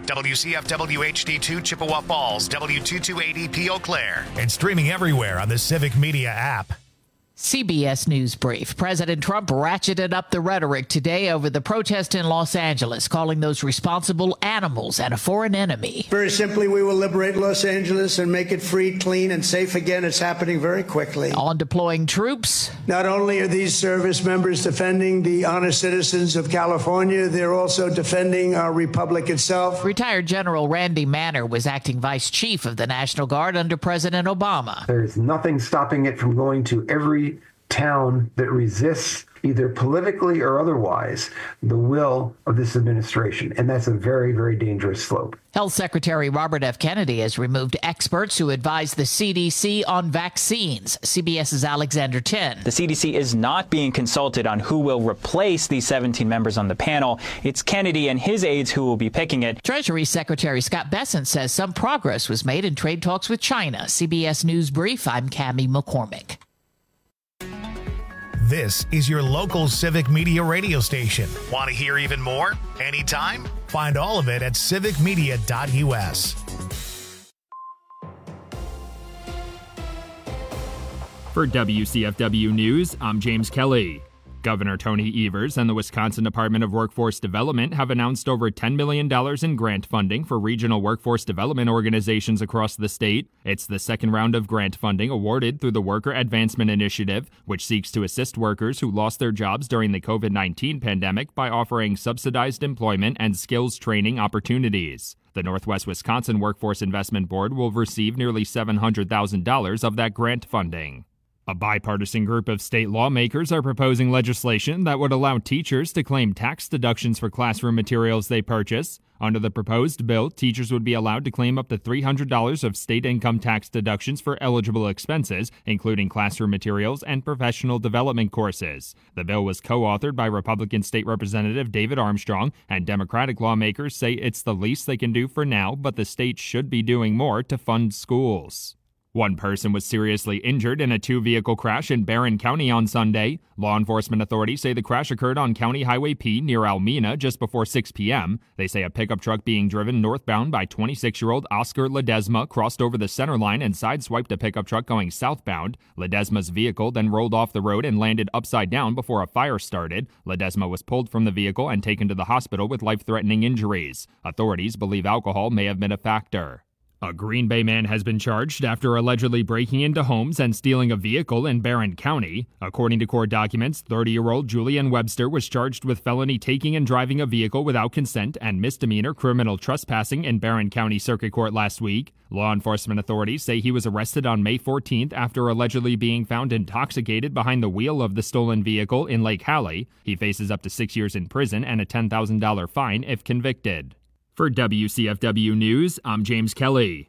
WCFW HD2 Chippewa Falls, W2280P Eau Claire, and streaming everywhere on the Civic Media app. CBS News Brief. President Trump ratcheted up the rhetoric today over the protest in Los Angeles, calling those responsible animals and a foreign enemy. Very simply, we will liberate Los Angeles and make it free, clean, and safe again. It's happening very quickly. On deploying troops. Not only are these service members defending the honest citizens of California, they're also defending our republic itself. Retired General Randy Manner was acting vice chief of the National Guard under President Obama. There's nothing stopping it from going to every town that resists, either politically or otherwise, the will of this administration. And that's a very, very dangerous slope. Health Secretary Robert F. Kennedy has removed experts who advise the CDC on vaccines. CBS's Alexander Tin. The CDC is not being consulted on who will replace these 17 members on the panel. It's Kennedy and his aides who will be picking it. Treasury Secretary Scott Bessent says some progress was made in trade talks with China. CBS News Brief, I'm Cammie McCormick. This is your local Civic Media radio station. Want to hear even more? Anytime? Find all of it at civicmedia.us. For WCFW News, I'm James Kelly. Governor Tony Evers and the Wisconsin Department of Workforce Development have announced over $10 million in grant funding for regional workforce development organizations across the state. It's the second round of grant funding awarded through the Worker Advancement Initiative, which seeks to assist workers who lost their jobs during the COVID-19 pandemic by offering subsidized employment and skills training opportunities. The Northwest Wisconsin Workforce Investment Board will receive nearly $700,000 of that grant funding. A bipartisan group of state lawmakers are proposing legislation that would allow teachers to claim tax deductions for classroom materials they purchase. Under the proposed bill, teachers would be allowed to claim up to $300 of state income tax deductions for eligible expenses, including classroom materials and professional development courses. The bill was co-authored by Republican State Representative David Armstrong, and Democratic lawmakers say it's the least they can do for now, but the state should be doing more to fund schools. One person was seriously injured in a two-vehicle crash in Barron County on Sunday. Law enforcement authorities say the crash occurred on County Highway P near Almena just before 6 p.m. They say a pickup truck being driven northbound by 26-year-old Oscar Ledesma crossed over the center line and sideswiped a pickup truck going southbound. Ledesma's vehicle then rolled off the road and landed upside down before a fire started. Ledesma was pulled from the vehicle and taken to the hospital with life-threatening injuries. Authorities believe alcohol may have been a factor. A Green Bay man has been charged after allegedly breaking into homes and stealing a vehicle in Barron County. According to court documents, 30-year-old Julian Webster was charged with felony taking and driving a vehicle without consent and misdemeanor criminal trespassing in Barron County Circuit Court last week. Law enforcement authorities say he was arrested on May 14th after allegedly being found intoxicated behind the wheel of the stolen vehicle in Lake Hallie. He faces up to 6 years in prison and a $10,000 fine if convicted. For WCFW News, I'm James Kelly.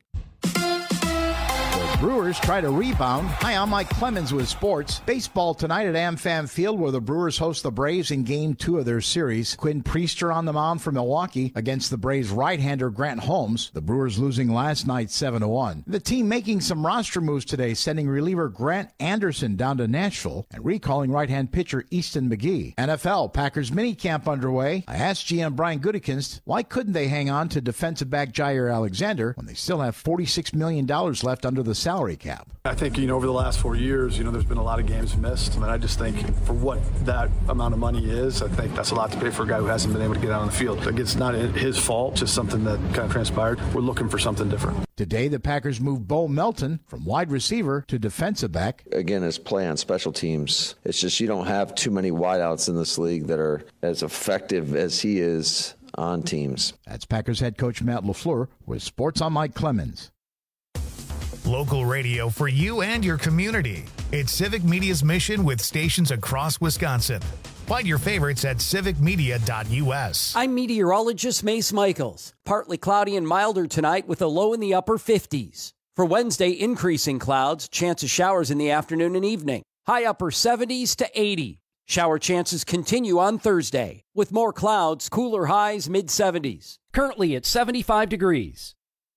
Brewers try to rebound. Hi, I'm Mike Clemens with sports. Baseball tonight at AmFam Field, where the Brewers host the Braves in Game 2 of their series. Quinn Priester on the mound for Milwaukee against the Braves right-hander Grant Holmes. The Brewers losing last night 7-1. The team making some roster moves today, sending reliever Grant Anderson down to Nashville and recalling right-hand pitcher Easton McGee. NFL, Packers minicamp underway. I asked GM Brian Gutekunst, why couldn't they hang on to defensive back Jair Alexander when they still have $46 million left under the salary cap? I think, over the last 4 years, there's been a lot of games missed. And I just think for what that amount of money is, I think that's a lot to pay for a guy who hasn't been able to get out on the field. Like, it's not his fault, just something that kind of transpired. We're looking for something different. Today, the Packers moved Bo Melton from wide receiver to defensive back. Again, his play on special teams, it's just you don't have too many wideouts in this league that are as effective as he is on teams. That's Packers head coach Matt LaFleur with Sports on Mike Clemens. Local radio for you and your community. It's Civic Media's mission with stations across Wisconsin. Find your favorites at civicmedia.us. I'm meteorologist Mace Michaels. Partly cloudy and milder tonight with a low in the upper 50s. For Wednesday, increasing clouds, chance of showers in the afternoon and evening. High upper 70s to 80. Shower chances continue on Thursday. With more clouds, cooler highs mid-70s. Currently at 75 degrees.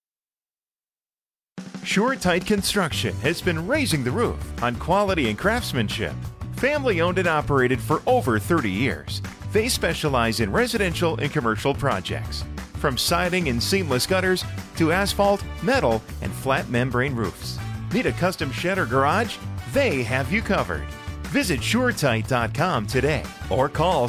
SureTight Construction has been raising the roof on quality and craftsmanship. Family owned and operated for over 30 years. They specialize in residential and commercial projects. From siding and seamless gutters to asphalt, metal, and flat membrane roofs. Need a custom shed or garage? They have you covered. Visit SureTight.com today or call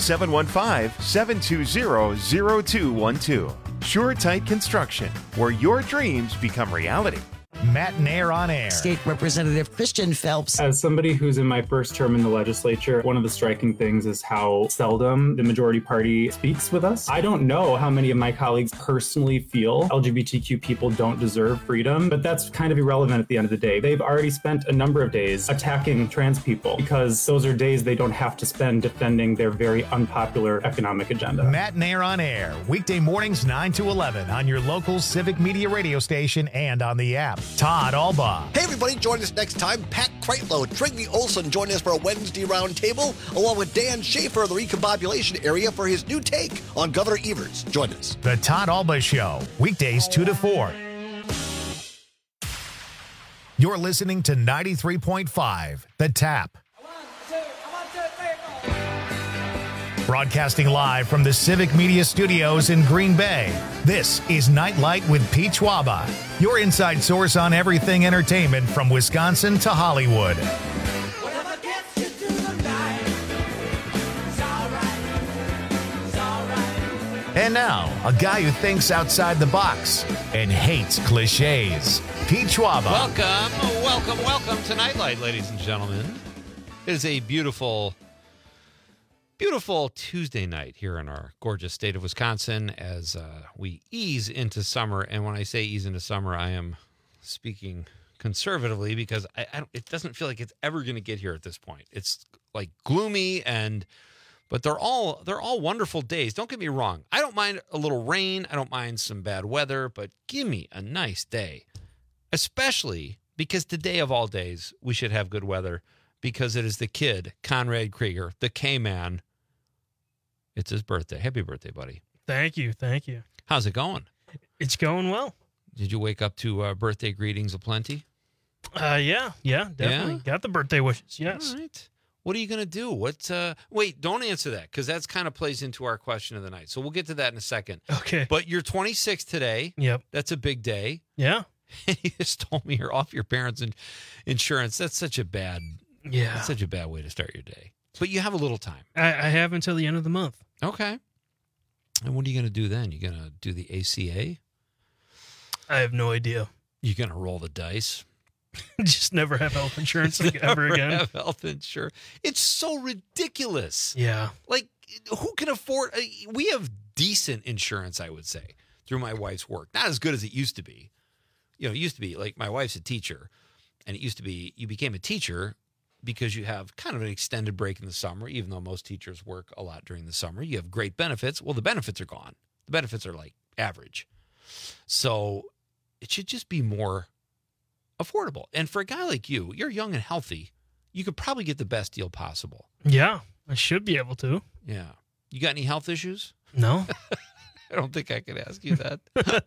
715-720-0212. SureTight Construction, where your dreams become reality. Matt Nair on air. State Representative Christian Phelps. As somebody who's in my first term in the legislature, one of the striking things is how seldom the majority party speaks with us. I don't know how many of my colleagues personally feel LGBTQ people don't deserve freedom, but that's kind of irrelevant at the end of the day. They've already spent a number of days attacking trans people because those are days they don't have to spend defending their very unpopular economic agenda. Matt Nair on air, weekday mornings 9 to 11 on your local Civic Media radio station and on the app. Todd Alba. Hey, everybody, join us next time. Pat Kreitlow, Trigby Olson join us for a Wednesday roundtable, along with Dan Schaefer of the Recombobulation Area for his new take on Governor Evers. Join us. The Todd Alba Show, weekdays 2 to 4. You're listening to 93.5, The Tap. Broadcasting live from the Civic Media Studios in Green Bay, this is Nightlight with Pete Schwaba, your inside source on everything entertainment from Wisconsin to Hollywood. And now, a guy who thinks outside the box and hates cliches, Pete Schwaba. Welcome to Nightlight, ladies and gentlemen. It is a beautiful Tuesday night here in our gorgeous state of Wisconsin as we ease into summer. And when I say ease into summer, I am speaking conservatively because it doesn't feel like it's ever going to get here at this point. It's like gloomy, but they're all wonderful days. Don't get me wrong. I don't mind a little rain. I don't mind some bad weather, but give me a nice day, especially because today of all days, we should have good weather because it is the kid, Conrad Krieger, the K-Man. It's his birthday. Happy birthday, buddy. Thank you. How's it going? It's going well. Did you wake up to birthday greetings aplenty? Yeah, definitely. Yeah? Got the birthday wishes, yes. All right. What are you going to do? Wait, don't answer that because that kind of plays into our question of the night. So we'll get to that in a second. Okay. But you're 26 today. Yep. That's a big day. Yeah. And you just told me you're off your parents' insurance. That's such a bad way to start your day. But you have a little time. I have until the end of the month. Okay. And what are you going to do then? You going to do the ACA? I have no idea. You going to roll the dice? Just never have health insurance ever again. Never have health insurance. It's so ridiculous. Yeah. Like, who can afford? We have decent insurance, I would say, through my wife's work. Not as good as it used to be. You know, it used to be like my wife's a teacher, and it used to be you became a teacher because you have kind of an extended break in the summer, even though most teachers work a lot during the summer. You have great benefits. Well, the benefits are gone. The benefits are like average. So it should just be more affordable. And for a guy like you, you're young and healthy. You could probably get the best deal possible. Yeah, I should be able to. Yeah. You got any health issues? No. I don't think I could ask you that.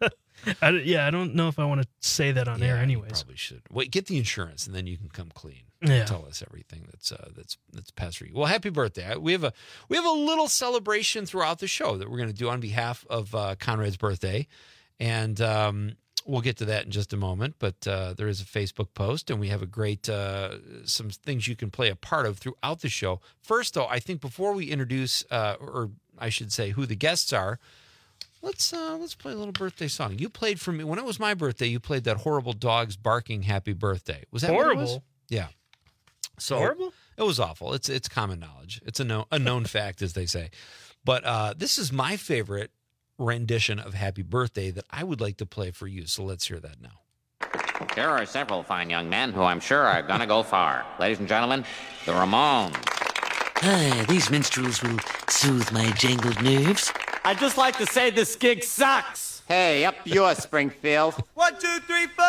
I don't know if I want to say that on air anyways. You probably should. Wait, get the insurance and then you can come clean. Yeah. Tell us everything that's past for you. Well, happy birthday. We have a little celebration throughout the show that we're going to do on behalf of Conrad's birthday. And we'll get to that in just a moment, but there is a Facebook post, and we have a great some things you can play a part of throughout the show. First, though, I think before we introduce, or I should say, who the guests are, let's play a little birthday song. You played for me when it was my birthday. You played that horrible dogs barking "Happy Birthday." Was that horrible? What it was? Yeah. So horrible? It was awful. It's common knowledge. It's a known fact, as they say. But this is my favorite rendition of Happy Birthday that I would like to play for you. So let's hear that now. There are several fine young men who I'm sure are going to go far. Ladies and gentlemen, the Ramones. Hi, these minstrels will soothe my jangled nerves. I'd just like to say this gig sucks. Hey, up yours, Springfield. 1, 2, 3, 4.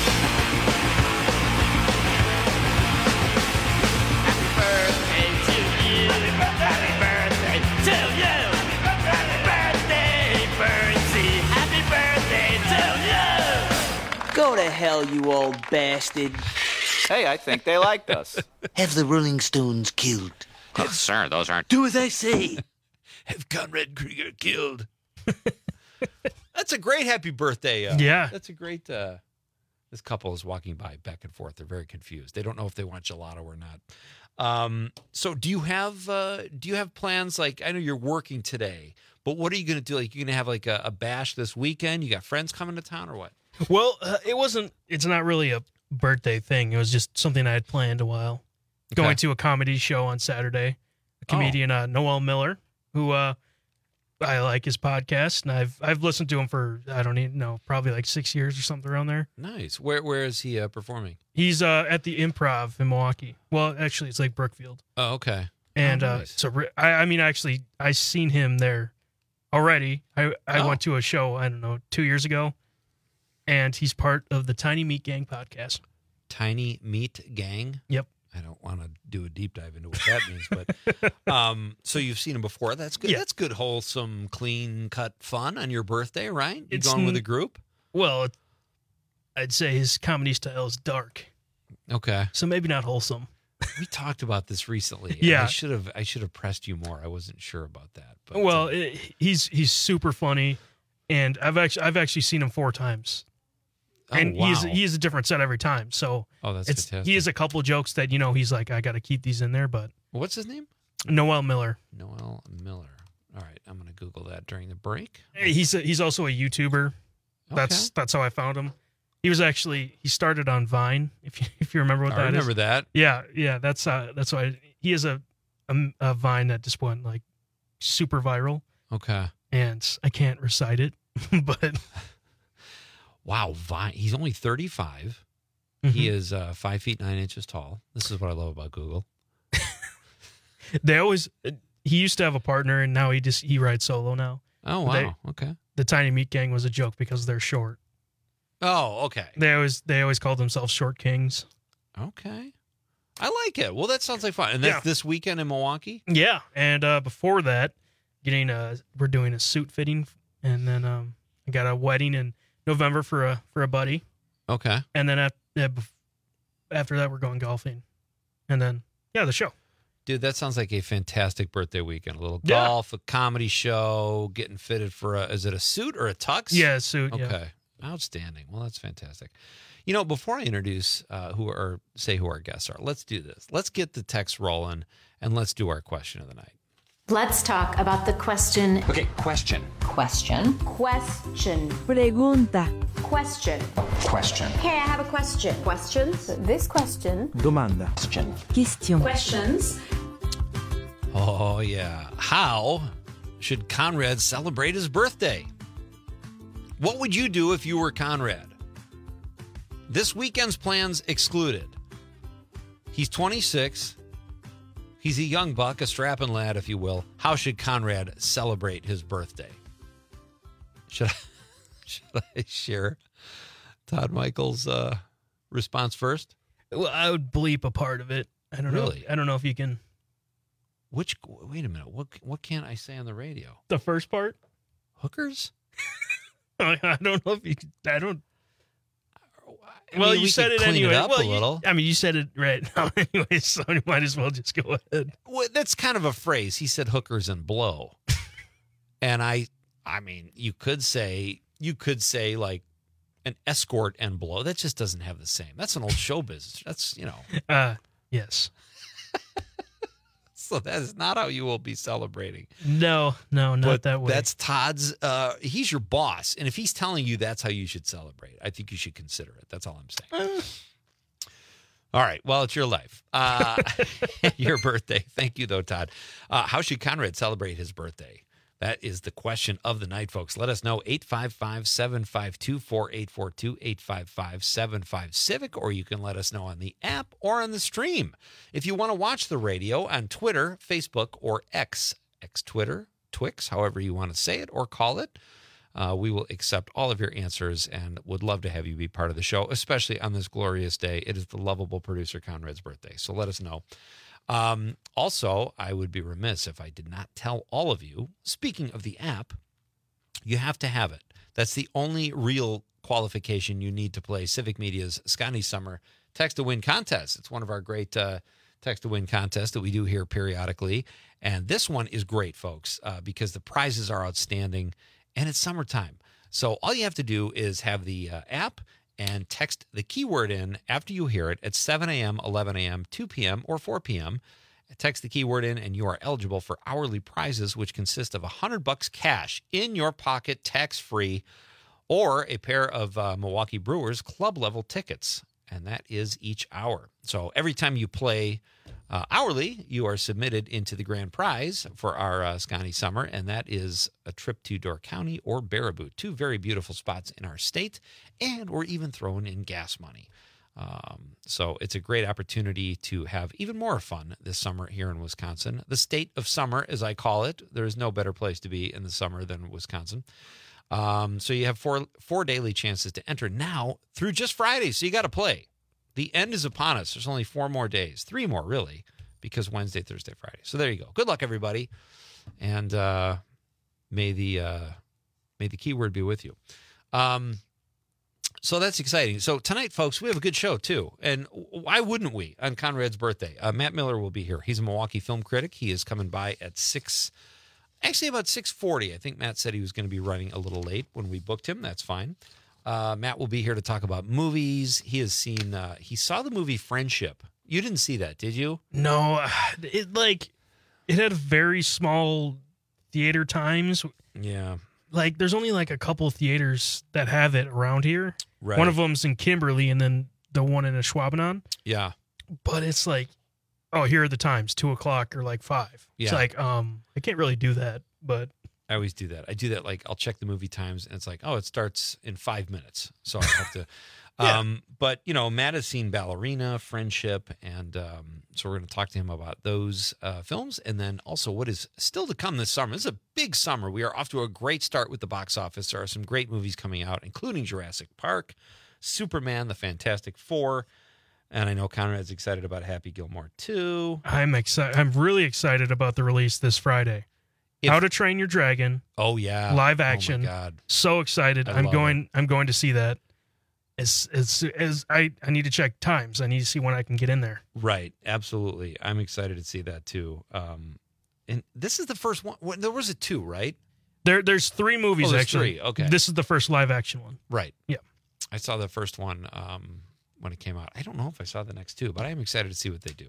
Happy birthday to you. Happy birthday to you. Happy birthday, Bernsey. Happy birthday to you. Go to hell, you old bastard. Hey, I think they liked us. Have the Rolling Stones killed. Oh, sir, those aren't... Do as I say. Have Conrad Krieger killed. That's a great happy birthday. Yeah. That's a great. This couple is walking by back and forth. They're very confused. They don't know if they want gelato or not. So do you have plans? Like, I know you're working today, but what are you going to do? Like, you going to have like a bash this weekend? You got friends coming to town or what? Well, it's not really a birthday thing. It was just something I had planned a while. Okay. Going to a comedy show on Saturday. A comedian, Noel Miller, who I like his podcast, and I've listened to him for, I don't even know, probably like 6 years or something around there. Nice. Where is he performing? He's at the Improv in Milwaukee. Well, actually, it's like Brookfield. Oh, okay. And nice. I seen him there already. I went to a show, I don't know, 2 years ago, and he's part of the Tiny Meat Gang podcast. Tiny Meat Gang? Yep. I don't want to do a deep dive into what that means, but so you've seen him before. That's good. Yeah. That's good, wholesome, clean cut fun on your birthday, right? You It's going with a group? Well, I'd say his comedy style is dark. Okay. So maybe not wholesome. We talked about this recently. Yeah. I should have pressed you more. I wasn't sure about that. But Well, he's super funny, and I've actually seen him 4 times. And wow. he is a different set every time. So that's fantastic. He has a couple jokes that, he's like, I got to keep these in there. But what's his name? Noel Miller. Noel Miller. All right, I'm going to Google that during the break. He's also a YouTuber. That's how I found him. He started on Vine. If you remember what that is. I remember that. Yeah. That's why he has a Vine that just went like super viral. Okay. And I can't recite it, but. Wow, Vine. He's only 35. Mm-hmm. He is 5 feet 9 inches tall. This is what I love about Google. He used to have a partner, and now he rides solo now. Oh, wow. Okay. The Tiny Meat Gang was a joke because they're short. Oh, okay. They always called themselves Short Kings. Okay. I like it. Well, that sounds like fun. And that's this weekend in Milwaukee? Yeah. And before that, we're doing a suit fitting, and then I got a wedding in November for a buddy. Okay. And then after that, we're going golfing. And then, the show. Dude, that sounds like a fantastic birthday weekend. A little golf, a comedy show, getting fitted for is it a suit or a tux? Yeah, a suit. Okay. Yeah. Outstanding. Well, that's fantastic. Before I introduce who our guests are, let's do this. Let's get the text rolling, and let's do our question of the night. Let's talk about the question. Okay, question. Question. Question. Pregunta. Question. Question. Hey, I have a question. Questions? This question. Domanda. Question. Questions. Oh, yeah. How should Conrad celebrate his birthday? What would you do if you were Conrad? This weekend's plans excluded. He's 26. He's a young buck, a strapping lad, if you will. How should Conrad celebrate his birthday? Should I share Todd Michael's response first? Well, I would bleep a part of it. I don't know. I don't know if you can. Wait a minute. What can't I say on the radio? The first part? Hookers? I don't know if you. I don't. Well, you said it anyway. A little. You said it right now anyway, so you might as well just go ahead. Well, that's kind of a phrase. He said hookers and blow. And I mean, you could say like an escort and blow. That just doesn't have the same. That's an old show business. That's, Yes. So that is not how you will be celebrating. No, not that way. That's Todd's. He's your boss, and if he's telling you that's how you should celebrate, I think you should consider it. That's all I'm saying. All right. Well, it's your life. Your birthday. Thank you, though, Todd. How should Conrad celebrate his birthday? That is the question of the night, folks. Let us know, 855-752-4842, 855-75-CIVIC, or you can let us know on the app or on the stream. If you want to watch the radio on Twitter, Facebook, or X-Twitter, Twix, however you want to say it or call it, we will accept all of your answers and would love to have you be part of the show, especially on this glorious day. It is the lovable producer Conrad's birthday, so let us know. Also, I would be remiss if I did not tell all of you, speaking of the app, you have to have it. That's the only real qualification you need to play Civic Media's Scotty Summer Text to Win contest. It's one of our great Text to Win contests that we do here periodically. And this one is great, folks, because the prizes are outstanding and it's summertime. So all you have to do is have the app and text the keyword in after you hear it at 7 a.m., 11 a.m., 2 p.m., or 4 p.m. Text the keyword in, and you are eligible for hourly prizes, which consist of $100 cash in your pocket, tax-free, or a pair of Milwaukee Brewers club-level tickets, and that is each hour. So every time you play hourly, you are submitted into the grand prize for our Scotty Summer, and that is a trip to Door County or Baraboo, two very beautiful spots in our state, and we're even throwing in gas money. So it's a great opportunity to have even more fun this summer here in Wisconsin. The state of summer, as I call it. There is no better place to be in the summer than Wisconsin. So you have four daily chances to enter now through just Friday. So you got to play. The end is upon us. There's only 4 more days, 3 more really, because Wednesday, Thursday, Friday. So there you go. Good luck, everybody, and may the keyword be with you. So that's exciting. So tonight, folks, we have a good show, too. And why wouldn't we on Conrad's birthday? Matt Miller will be here. He's a Milwaukee film critic. He is coming by at about 6:40. I think Matt said he was going to be running a little late when we booked him. That's fine. Matt will be here to talk about movies. He has seen, he saw the movie Friendship. You didn't see that, did you? No, it had very small theater times. Yeah. Like, there's only like a couple of theaters that have it around here. Right. One of them's in Kimberly, and then the one in Ashwaubenon. Yeah. But it's like, oh, here are the times, 2:00 or like 5. Yeah. It's like, I can't really do that, but I always do that. I do that, like, I'll check the movie times, and it's like, oh, it starts in 5 minutes. So I have to. Yeah. But, you know, Matt has seen Ballerina, Friendship, and so we're going to talk to him about those films. And then also what is still to come this summer. This is a big summer. We are off to a great start with the box office. There are some great movies coming out, including Jurassic Park, Superman, The Fantastic Four, and I know Conrad's excited about Happy Gilmore 2. I'm excited. I'm really excited about the release this Friday. How to Train Your Dragon. Oh, yeah. Live action. Oh, my God. So excited. I'm going to see that. As I need to check times. I need to see when I can get in there. Right. Absolutely. I'm excited to see that too. And this is the first one. There was a 2, right? There's 3 movies, there's actually. 3. Okay. This is the first live action one. Right. Yeah. I saw the first one when it came out. I don't know if I saw the next 2, but I am excited to see what they do.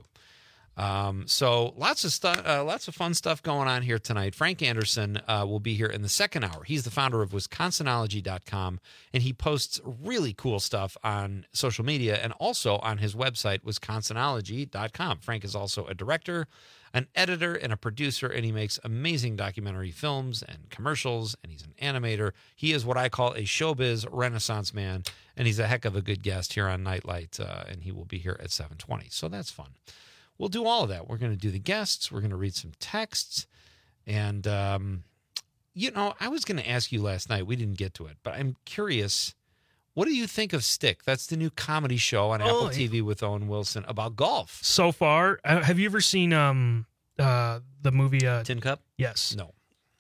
So lots of stuff, lots of fun stuff going on here tonight. Frank Anderson will be here in the second hour. He's the founder of Wisconsinology.com, and he posts really cool stuff on social media and also on his website, Wisconsinology.com. Frank is also a director, an editor, and a producer, and he makes amazing documentary films and commercials, and he's an animator. He is what I call a showbiz renaissance man, and he's a heck of a good guest here on Nightlight, and he will be here at 7:20. So that's fun. We'll do all of that. We're going to do the guests. We're going to read some texts. And, you know, I was going to ask you last night. We didn't get to it, but I'm curious. What do you think of Stick? That's the new comedy show on Apple TV with Owen Wilson about golf. So far, have you ever seen the movie Tin Cup? Yes. No.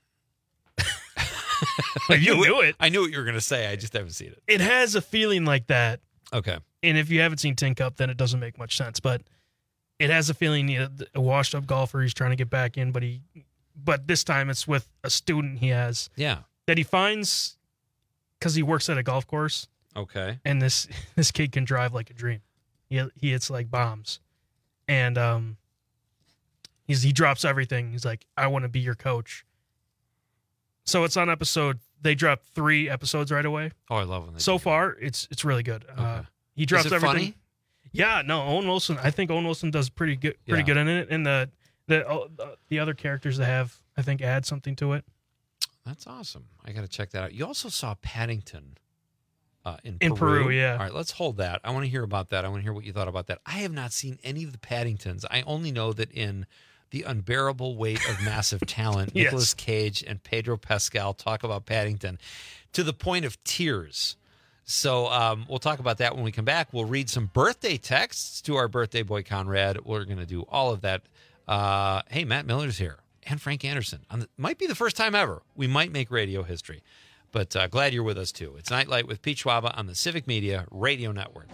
You knew it. I knew what you were going to say. I just haven't seen it. It has a feeling like that. Okay. And if you haven't seen Tin Cup, then it doesn't make much sense. But it has a feeling, you know, a washed-up golfer, he's trying to get back in, but this time it's with a student he has. Yeah. That he finds because he works at a golf course. Okay. And this kid can drive like a dream. He hits like bombs. And he drops everything. He's like, I want to be your coach. So it's on episode. They dropped 3 episodes right away. Oh, I love when they so far, it's really good. Okay. He drops Is it everything. Funny? Yeah, no, Owen Wilson. I think Owen Wilson does pretty good in it, and the other characters they have, I think, add something to it. That's awesome. I got to check that out. You also saw Paddington in Peru. Yeah. All right, let's hold that. I want to hear about that. I want to hear what you thought about that. I have not seen any of the Paddingtons. I only know that in The Unbearable Weight of Massive Talent, Yes. Nicolas Cage and Pedro Pascal talk about Paddington to the point of tears. So we'll talk about that when we come back. We'll read some birthday texts to our birthday boy, Conrad. We're going to do all of that. Hey, Matt Miller's here and Frank Anderson. Might be the first time ever. We might make radio history. But glad you're with us, too. It's Nightlight with Pete Schwaba on the Civic Media Radio Network.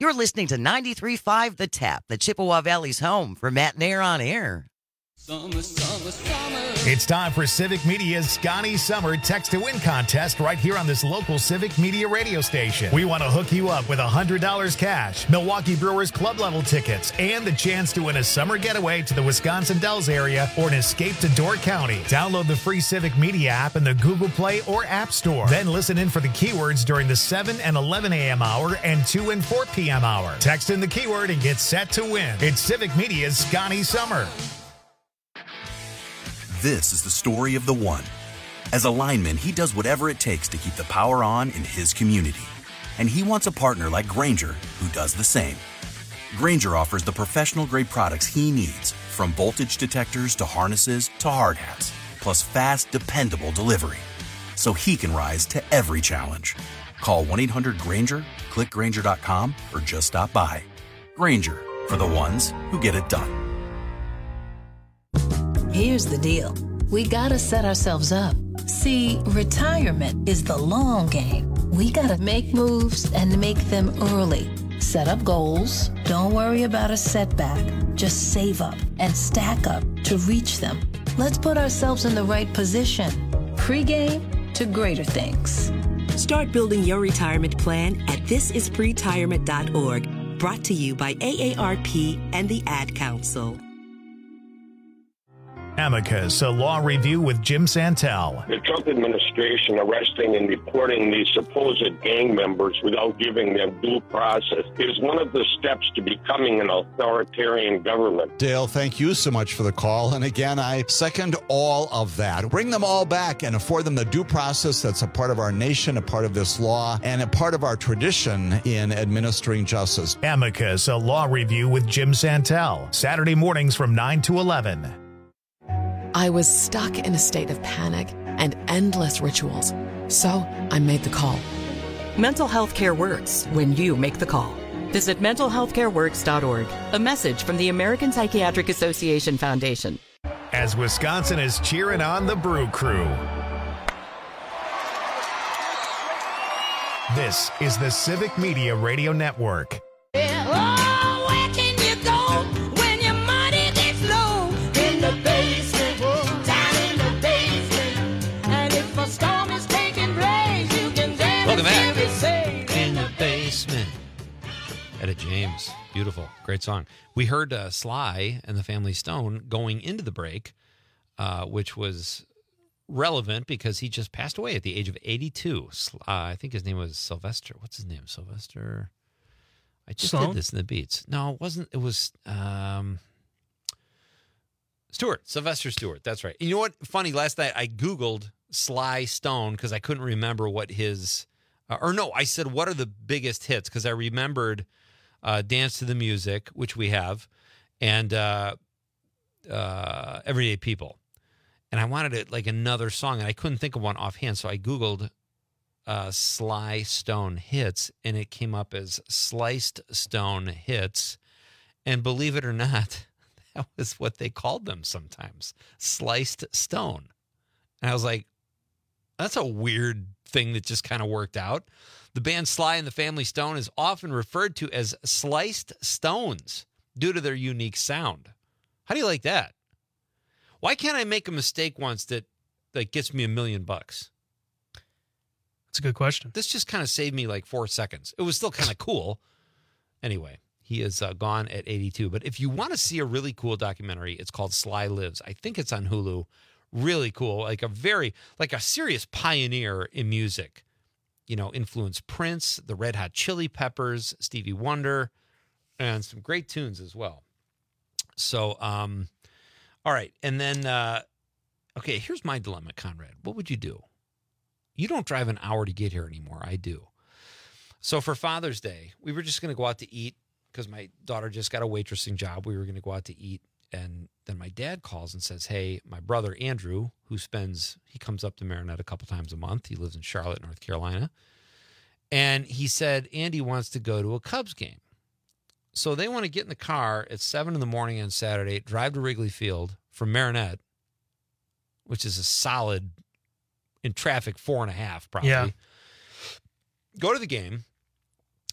You're listening to 93.5 The Tap, the Chippewa Valley's home for Matt Nair on Air. Summer. It's time for Civic Media's Scotty Summer Text to Win contest right here on this local Civic Media radio station. We want to hook you up with $100 cash, Milwaukee Brewers club level tickets, and the chance to win a summer getaway to the Wisconsin Dells area or an escape to Door County. Download the free Civic Media app in the Google Play or App Store. Then listen in for the keywords during the 7 and 11 a.m. hour and 2 and 4 p.m. hour. Text in the keyword and get set to win. It's Civic Media's Scotty Summer. This is the story of the one. As a lineman, he does whatever it takes to keep the power on in his community. And he wants a partner like Grainger who does the same. Grainger offers the professional-grade products he needs, from voltage detectors to harnesses to hard hats, plus fast, dependable delivery, so he can rise to every challenge. Call 1-800-GRAINGER, click Grainger.com, or just stop by. Grainger, for the ones who get it done. Here's the deal. We gotta set ourselves up. See, retirement is the long game. We gotta make moves and make them early. Set up goals. Don't worry about a setback. Just save up and stack up to reach them. Let's put ourselves in the right position. Pre-game to greater things. Start building your retirement plan at thisispretirement.org. Brought to you by AARP and the Ad Council. Amicus, a law review with Jim Santel. The Trump administration arresting and deporting these supposed gang members without giving them due process is one of the steps to becoming an authoritarian government. Dale, thank you so much for the call. And again, I second all of that. Bring them all back and afford them the due process that's a part of our nation, a part of this law, and a part of our tradition in administering justice. Amicus, a law review with Jim Santel. Saturday mornings from 9 to 11. I was stuck in a state of panic and endless rituals, so I made the call. Mental health care works when you make the call. Visit mentalhealthcareworks.org. A message from the American Psychiatric Association Foundation. As Wisconsin is cheering on the Brew Crew. This is the Civic Media Radio Network. Oh, where can you go when your money gets low? In the basement, down in the basement. And if a storm is taking place, you can dance. Welcome back. In the basement. Etta James. Beautiful. Great song. We heard Sly and the Family Stone going into the break, which was relevant because he just passed away at the age of 82. I think his name was Sylvester. What's his name? Sylvester. I just did this in the beats. No, it wasn't. It was Stewart. Sylvester Stewart. That's right. You know what? Funny. Last night I Googled Sly Stone because I couldn't remember what his. I said what are the biggest hits because I remembered Dance to the Music, which we have, and Everyday People. And I wanted it like another song, and I couldn't think of one offhand, so I Googled Sly Stone hits, and it came up as Sliced Stone hits. And believe it or not, that was what they called them sometimes, Sliced Stone. And I was like, that's a weird thing that just kind of worked out. The band Sly and the Family Stone is often referred to as Sliced Stones due to their unique sound. How do you like that? Why can't I make a mistake once that gets me $1 million? That's a good question. This just kind of saved me like 4 seconds. It was still kind of cool. Anyway, he is gone at 82. But if you want to see a really cool documentary, it's called Sly Lives. I think it's on Hulu. Really cool. Like a serious pioneer in music. You know, influenced Prince, the Red Hot Chili Peppers, Stevie Wonder, and some great tunes as well. So, all right, and then, okay, here's my dilemma, Conrad. What would you do? You don't drive an hour to get here anymore. I do. So for Father's Day, we were just going to go out to eat because my daughter just got a waitressing job. We were going to go out to eat, and then my dad calls and says, hey, my brother Andrew, he comes up to Marinette a couple times a month. He lives in Charlotte, North Carolina. And he said, Andy wants to go to a Cubs game. So they want to get in the car at 7 in the morning on Saturday, drive to Wrigley Field from Marinette, which is a solid, in traffic, 4.5 probably. Yeah. Go to the game,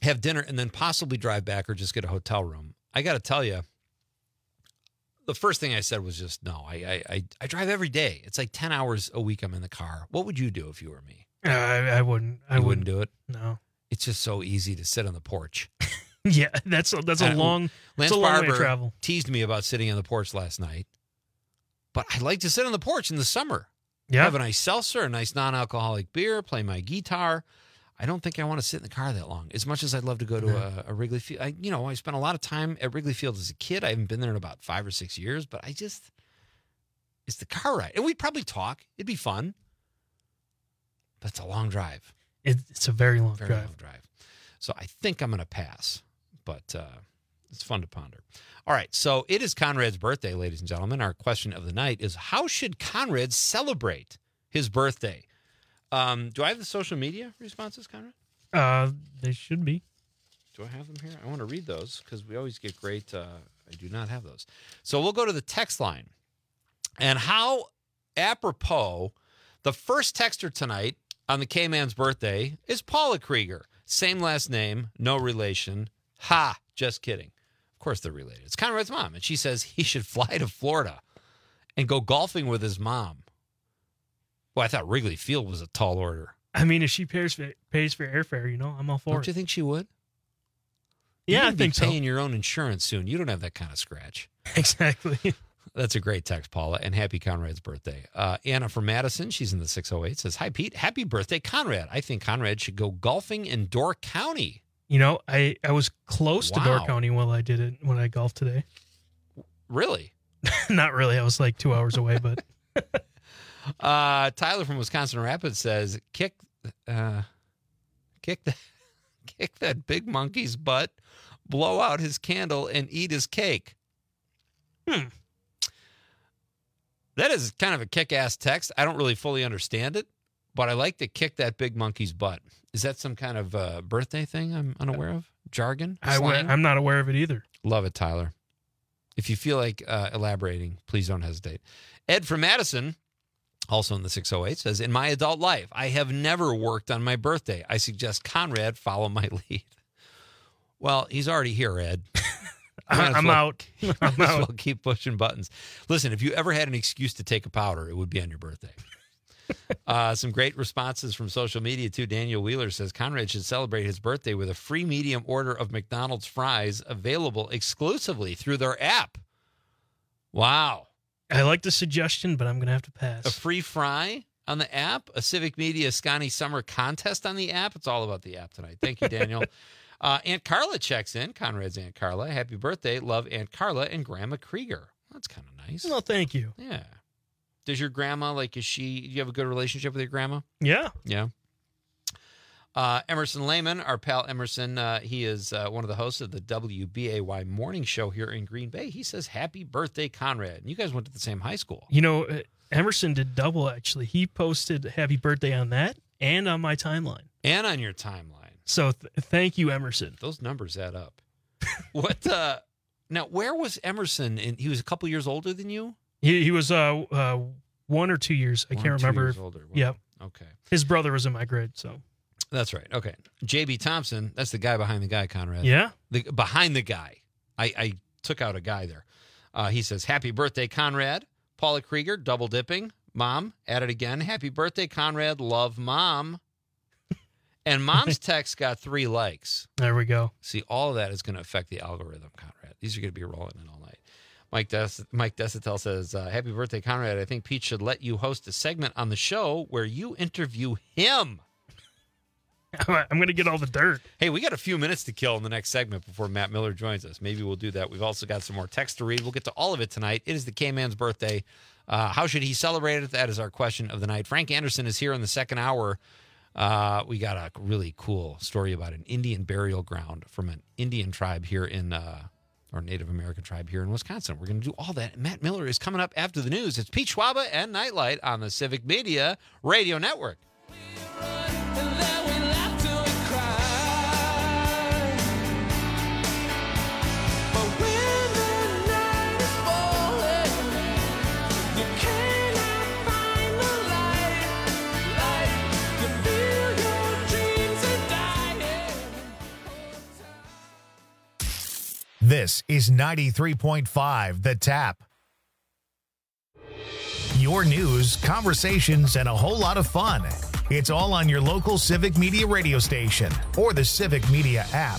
have dinner, and then possibly drive back or just get a hotel room. I got to tell you, the first thing I said was just, no, I drive every day. It's like 10 hours a week I'm in the car. What would you do if you were me? I wouldn't. I wouldn't do it? No. It's just so easy to sit on the porch. Yeah, that's a long, Lance it's a long way to Barber travel. teased me about sitting on the porch last night, but I like to sit on the porch in the summer. Yeah. Have a nice seltzer, a nice non-alcoholic beer, play my guitar. I don't think I want to sit in the car that long, as much as I'd love to go to a Wrigley Field. I spent a lot of time at Wrigley Field as a kid. I haven't been there in about 5 or 6 years, but it's the car ride. And we'd probably talk. It'd be fun. But it's a long drive. It's a very long drive. Long drive. So I think I'm going to pass, but it's fun to ponder. All right, so it is Conrad's birthday, ladies and gentlemen. Our question of the night is, how should Conrad celebrate his birthday? Do I have the social media responses, Conrad? They should be. Do I have them here? I want to read those because we always get great. I do not have those. So we'll go to the text line. And how apropos, the first texter tonight on the K-Man's birthday is Paula Krieger. Same last name, no relation. Ha, just kidding. Of course they're related. It's Conrad's mom, and she says he should fly to Florida and go golfing with his mom. Well, I thought Wrigley Field was a tall order. I mean, if she pays for airfare, I'm all for it. Don't you think she would? Yeah, You're I think so. Paying your own insurance soon. You don't have that kind of scratch. Exactly. That's a great text, Paula, and happy Conrad's birthday. Anna from Madison, she's in the 608, says, hi, Pete. Happy birthday, Conrad. I think Conrad should go golfing in Door County. I was close to Door County while I did it, when I golfed today. Really? Not really. I was like 2 hours away, but... Tyler from Wisconsin Rapids says, kick that big monkey's butt, blow out his candle, and eat his cake. That is kind of a kick-ass text. I don't really fully understand it, but I like to kick that big monkey's butt. Is that some kind of birthday thing I'm unaware of? Jargon? Slang? I'm not aware of it either. Love it, Tyler. If you feel like elaborating, please don't hesitate. Ed from Madison, also in the 608, says, in my adult life, I have never worked on my birthday. I suggest Conrad follow my lead. Well, he's already here, Ed. I'm out. I'm out. Well, keep pushing buttons. Listen, if you ever had an excuse to take a powder, it would be on your birthday. Some great responses from social media, too. Daniel Wheeler says Conrad should celebrate his birthday with a free medium order of McDonald's fries available exclusively through their app. Wow. I like the suggestion, but I'm going to have to pass. A free fry on the app? A Civic Media Scotty Summer contest on the app? It's all about the app tonight. Thank you, Daniel. Aunt Carla checks in. Conrad's Aunt Carla. Happy birthday. Love Aunt Carla and Grandma Krieger. That's kind of nice. Well, thank you. Yeah. Does your grandma, do you have a good relationship with your grandma? Yeah. Yeah. Emerson Lehman, our pal Emerson, he is one of the hosts of the WBAY morning show here in Green Bay. He says, happy birthday, Conrad. And you guys went to the same high school. Emerson did double, actually. He posted happy birthday on that and on my timeline. And on your timeline. So thank you, Emerson. Those numbers add up. Now, where was Emerson? He was a couple years older than you? He was 1 or 2 years. I can't remember. 2 years older. Wow. Yeah. Okay. His brother was in my grade, so. That's right. Okay. J.B. Thompson, that's the guy behind the guy, Conrad. Yeah? Behind the guy. I took out a guy there. He says, happy birthday, Conrad. Paula Krieger, double dipping. Mom, at it again. Happy birthday, Conrad. Love, Mom. And Mom's text got 3 likes. There we go. See, all of that is going to affect the algorithm, Conrad. These are going to be rolling in all night. Mike Desitel says, happy birthday, Conrad. I think Pete should let you host a segment on the show where you interview him. I'm going to get all the dirt. Hey, we got a few minutes to kill in the next segment before Matt Miller joins us. Maybe we'll do that. We've also got some more text to read. We'll get to all of it tonight. It is the K-Man's birthday. How should he celebrate it? That is our question of the night. Frank Anderson is here in the second hour. We got a really cool story about an Indian burial ground from an Indian tribe here in, or Native American tribe here in Wisconsin. We're going to do all that. Matt Miller is coming up after the news. It's Pete Schwaba and Nightlight on the Civic Media Radio Network. This is 93.5 The Tap. Your news, conversations, and a whole lot of fun. It's all on your local Civic Media radio station or the Civic Media app.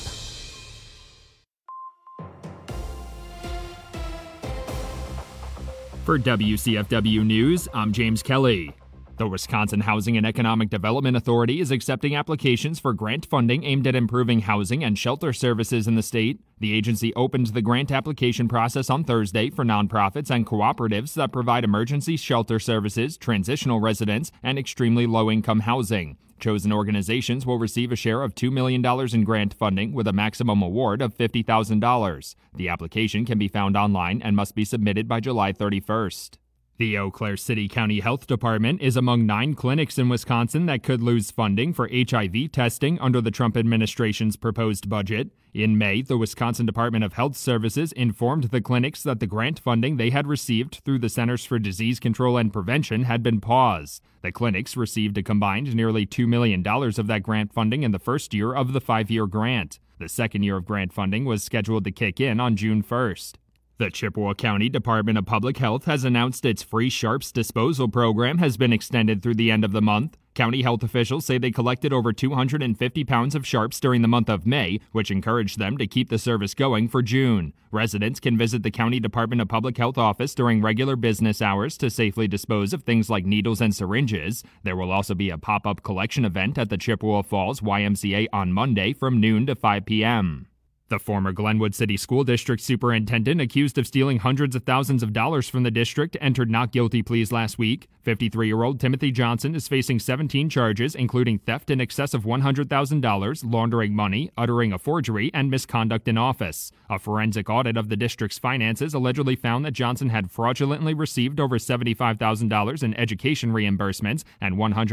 For WCFW News, I'm James Kelly. The Wisconsin Housing and Economic Development Authority is accepting applications for grant funding aimed at improving housing and shelter services in the state. The agency opened the grant application process on Thursday for nonprofits and cooperatives that provide emergency shelter services, transitional residence, and extremely low-income housing. Chosen organizations will receive a share of $2 million in grant funding with a maximum award of $50,000. The application can be found online and must be submitted by July 31st. The Eau Claire City County Health Department is among 9 clinics in Wisconsin that could lose funding for HIV testing under the Trump administration's proposed budget. In May, the Wisconsin Department of Health Services informed the clinics that the grant funding they had received through the Centers for Disease Control and Prevention had been paused. The clinics received a combined nearly $2 million of that grant funding in the first year of the 5-year grant. The second year of grant funding was scheduled to kick in on June 1st. The Chippewa County Department of Public Health has announced its free sharps disposal program has been extended through the end of the month. County health officials say they collected over 250 pounds of sharps during the month of May, which encouraged them to keep the service going for June. Residents can visit the County Department of Public Health office during regular business hours to safely dispose of things like needles and syringes. There will also be a pop-up collection event at the Chippewa Falls YMCA on Monday from noon to 5 p.m. The former Glenwood City School District superintendent accused of stealing hundreds of thousands of dollars from the district entered not guilty pleas last week. 53-year-old Timothy Johnson is facing 17 charges, including theft in excess of $100,000, laundering money, uttering a forgery, and misconduct in office. A forensic audit of the district's finances allegedly found that Johnson had fraudulently received over $75,000 in education reimbursements and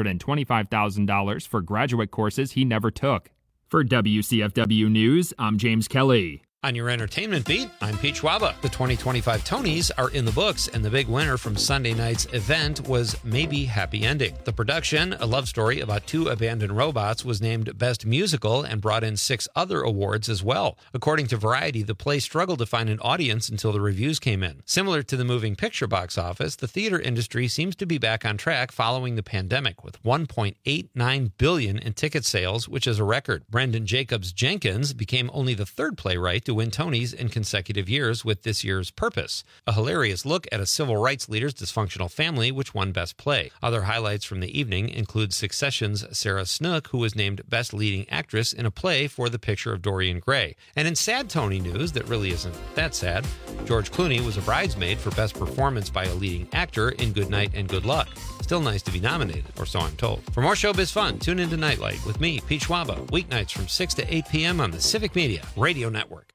$125,000 for graduate courses he never took. For WCFW News, I'm James Kelly. On your entertainment beat, I'm Pete Schwaba. The 2025 Tonys are in the books, and the big winner from Sunday night's event was Maybe Happy Ending. The production, a love story about 2 abandoned robots, was named Best Musical and brought in 6 other awards as well. According to Variety, the play struggled to find an audience until the reviews came in. Similar to the moving picture box office, the theater industry seems to be back on track following the pandemic, with $1.89 billion in ticket sales, which is a record. Brendan Jacobs Jenkins became only the 3rd playwright to win Tonys in consecutive years with this year's Purpose, a hilarious look at a civil rights leader's dysfunctional family, which won Best Play. Other highlights from the evening include Succession's Sarah Snook, who was named Best Leading Actress in a play for The Picture of Dorian Gray. And in sad Tony news that really isn't that sad, George Clooney was a bridesmaid for Best Performance by a Leading Actor in Good Night and Good Luck. Still nice to be nominated, or so I'm told. For more showbiz fun, tune into Nightlight with me, Pete Schwaba, weeknights from 6 to 8 p.m. on the Civic Media Radio Network.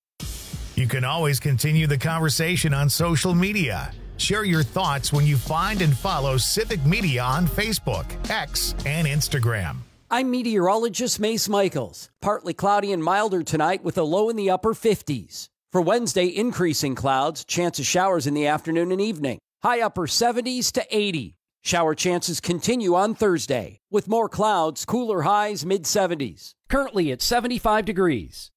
You can always continue the conversation on social media. Share your thoughts when you find and follow Civic Media on Facebook, X, and Instagram. I'm meteorologist Mace Michaels. Partly cloudy and milder tonight with a low in the upper 50s. For Wednesday, increasing clouds, chance of showers in the afternoon and evening. High upper 70s to 80. Shower chances continue on Thursday. With more clouds, cooler highs mid-70s. Currently at 75 degrees.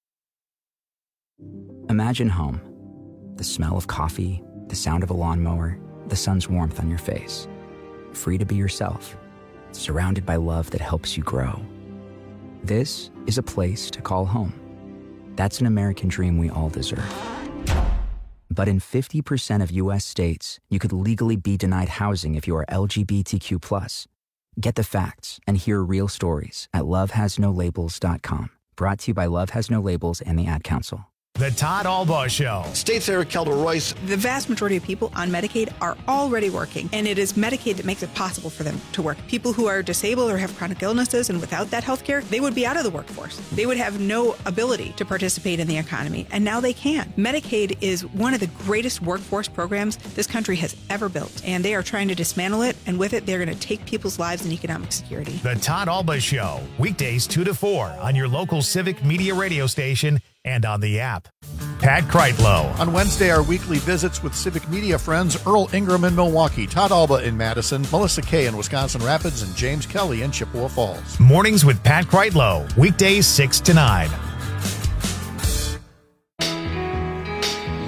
Imagine home. The smell of coffee, the sound of a lawnmower, the sun's warmth on your face. Free to be yourself, surrounded by love that helps you grow. This is a place to call home. That's an American dream we all deserve. But in 50% of U.S. states, you could legally be denied housing if you are LGBTQ+. Get the facts and hear real stories at lovehasnolabels.com. Brought to you by Love Has No Labels and the Ad Council. The Todd Albaugh Show. State Senator Kelda Royce. The vast majority of people on Medicaid are already working, and it is Medicaid that makes it possible for them to work. People who are disabled or have chronic illnesses, and without that health care, they would be out of the workforce. They would have no ability to participate in the economy, and now they can. Medicaid is one of the greatest workforce programs this country has ever built, and they are trying to dismantle it, and with it, they're going to take people's lives and economic security. The Todd Albaugh Show, weekdays 2 to 4 on your local Civic Media radio station and on the app. Pat Kreitlow. On Wednesday, our weekly visits with Civic Media friends Earl Ingram in Milwaukee, Todd Albaugh in Madison, Melissa Kay in Wisconsin Rapids, and James Kelly in Chippewa Falls. Mornings with Pat Kreitlow, weekdays 6 to 9.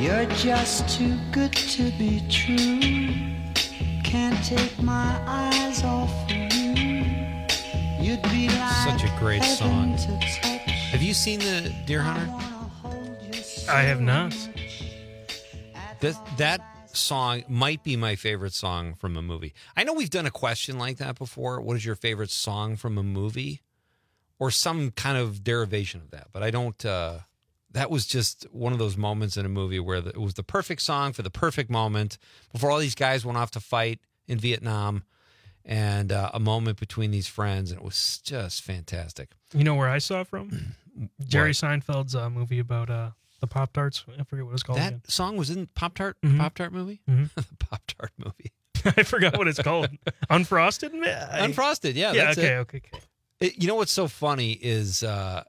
You're just too good to be true. Can't take my eyes off of you. You'd be like Such a great song. heaven to touch. Have you seen the Deer Hunter? I have not. That song might be my favorite song from a movie. I know we've done a question like that before. What is your favorite song from a movie? Or some kind of derivation of that. But I don't... that was just one of those moments in a movie where it was the perfect song for the perfect moment before all these guys went off to fight in Vietnam, and a moment between these friends, and it was just fantastic. You know where I saw it from? Jerry Seinfeld's movie about the Pop-Tarts. I forget what it's called. That again. song was in Pop-Tart? Mhm. Pop-Tart movie? Mhm. The Pop-Tart movie. I forgot what it's called. Unfrosted? Unfrosted, yeah. Yeah, That's okay, it. okay. You know what's so funny is, I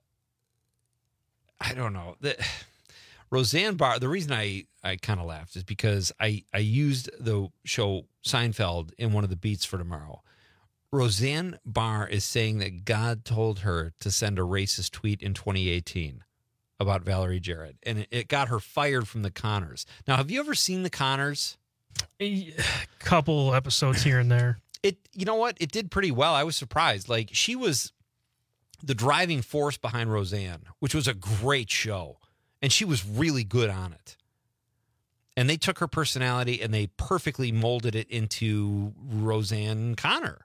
don't know, Roseanne Barr, the reason I kind of laughed is because I used the show Seinfeld in one of the beats for tomorrow. Roseanne Barr is saying that God told her to send a racist tweet in 2018 about Valerie Jarrett, and it got her fired from the Connors. Now, have you ever seen the Connors? A couple episodes here and there. You know what? It did pretty well. I was surprised. Like, she was the driving force behind Roseanne, which was a great show. And she was really good on it. And they took her personality and they perfectly molded it into Roseanne Connor.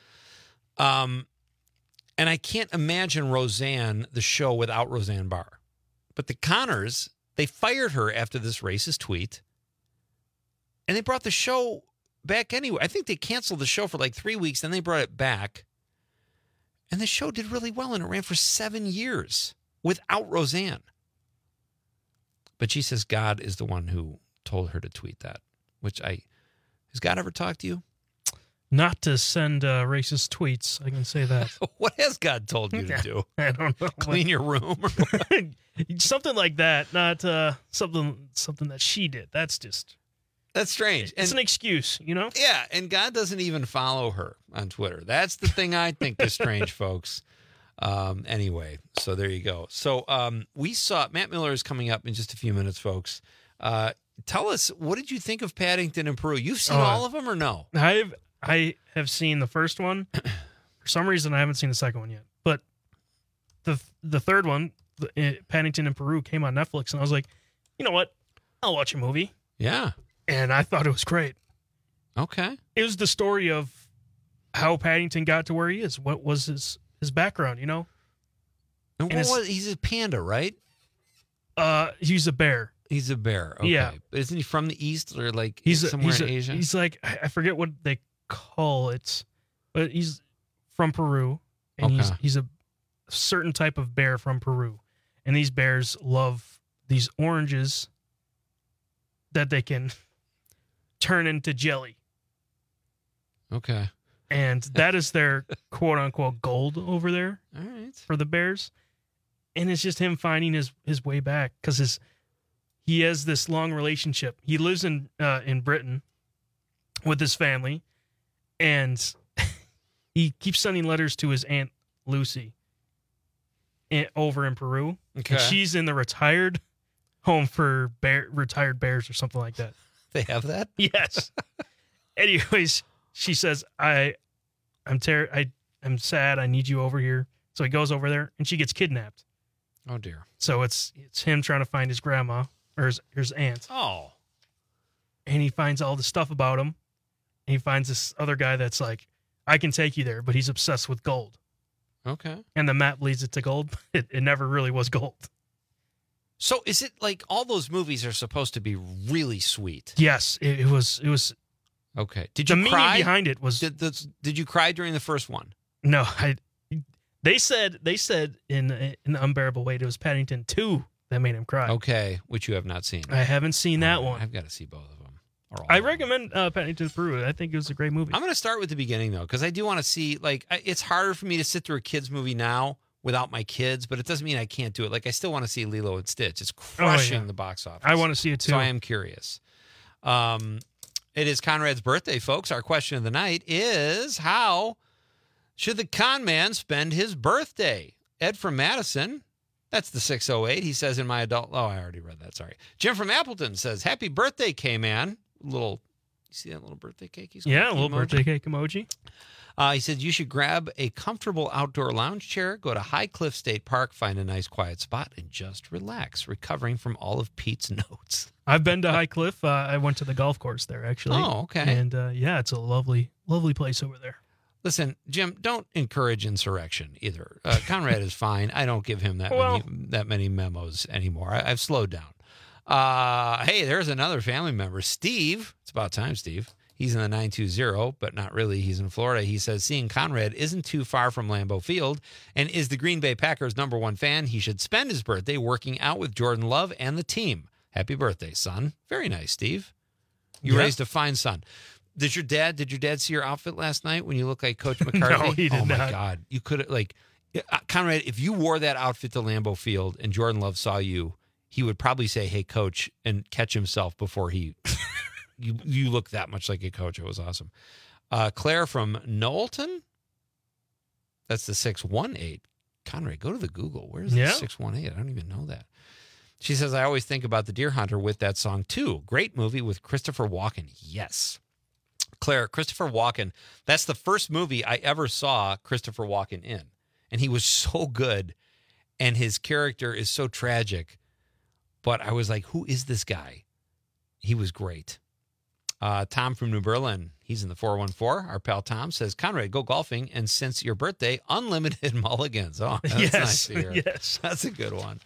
And I can't imagine Roseanne, the show, without Roseanne Barr. But the Connors, they fired her after this racist tweet. And they brought the show back anyway. I think they canceled the show for like 3 weeks, then they brought it back. And the show did really well, and it ran for 7 years without Roseanne. But she says God is the one who told her to tweet that, has God ever talked to you? Not to send racist tweets, I can say that. What has God told you to do? I don't know. Clean your room? Something like that, not something that she did. That's strange. It's an excuse, you know? Yeah, and God doesn't even follow her on Twitter. That's the thing I think is strange, folks. Anyway, so there you go. So we saw Matt Miller is coming up in just a few minutes, folks. Tell us, what did you think of Paddington in Peru? You've seen all of them or no? I have seen the first one. For some reason, I haven't seen the second one yet. But the third one, Paddington in Peru, came on Netflix, and I was like, you know what? I'll watch a movie. Yeah. And I thought it was great. Okay. It was the story of how Paddington got to where he is. What was his background, you know? And he's a panda, right? He's a bear. He's a bear. Okay. Yeah. But isn't he from the East or like He's somewhere in Asia? He's like, I forget what they call it, but he's from Peru, and Okay. he's a certain type of bear from Peru. And these bears love these oranges that they can turn into jelly. Okay. And that is their quote unquote gold over there. All right. For the bears. And it's just him finding his way back because he has this long relationship. He lives in Britain with his family, and he keeps sending letters to his Aunt Lucy over in Peru. Okay. And she's in the retired home for retired bears or something like that. They have that? Yes. Anyways, she says, I'm sad. I need you over here. So he goes over there, and she gets kidnapped. Oh dear. So it's him trying to find his grandma or his aunt. Oh. And he finds all the stuff about him. And he finds this other guy that's like, I can take you there, but he's obsessed with gold. Okay. And the map leads it to gold. It never really was gold. So is it like all those movies are supposed to be really sweet? Yes, it was. Okay. Did the you cry? meaning behind it was. Did you cry during the first one? No, They said in an unbearable weight it was Paddington 2 that made him cry. Okay, which you have not seen. I haven't seen that one. I've got to see both of them. I recommend Paddington Peru. I think it was a great movie. I'm going to start with the beginning though, because I do want to see. Like, it's harder for me to sit through a kids movie now without my kids, but it doesn't mean I can't do it. Like, I still want to see Lilo and Stitch. It's crushing the box office. I want to see it too. So I am curious. It is Conrad's birthday, folks. Our question of the night is: how should the con man spend his birthday? Ed from Madison, That's the 608. He says in my adult... Oh, I already read that. Sorry. Jim from Appleton says, happy birthday, K-Man. You see that little birthday cake he's got? Yeah, a little birthday cake emoji. He said, you should grab a comfortable outdoor lounge chair, go to High Cliff State Park, find a nice quiet spot, and just relax, recovering from all of Pete's notes. I've been to High Cliff. I went to the golf course there, actually. Oh, okay. And yeah, it's a lovely, lovely place over there. Listen, Jim, don't encourage insurrection either. Conrad is fine. I don't give him that many memos anymore. I've slowed down. Hey, there's another family member, Steve. It's about time, Steve. He's in the 920, but not really. He's in Florida. He says, seeing Conrad isn't too far from Lambeau Field and is the Green Bay Packers' #1 fan. He should spend his birthday working out with Jordan Love and the team. Happy birthday, son. Very nice, Steve. You raised a fine son. Did your dad see your outfit last night when you look like Coach McCarthy? No, he did not. Oh, my not. God. You could have, Conrad, if you wore that outfit to Lambeau Field and Jordan Love saw you, he would probably say, hey, Coach, and catch himself before he... You look that much like a coach. It was awesome. Claire from Knowlton. That's the 618. Conrad, go to the Google. Where's the 618? I don't even know that. She says, I always think about The Deer Hunter with that song, too. Great movie with Christopher Walken. Yes. Claire, Christopher Walken, that's the first movie I ever saw Christopher Walken in. And he was so good, and his character is so tragic. But I was like, who is this guy? He was great. Tom from New Berlin, he's in the 414. Our pal Tom says, Conrad, go golfing, and since your birthday, unlimited mulligans. Oh, that's nice to hear. Yes. That's a good one.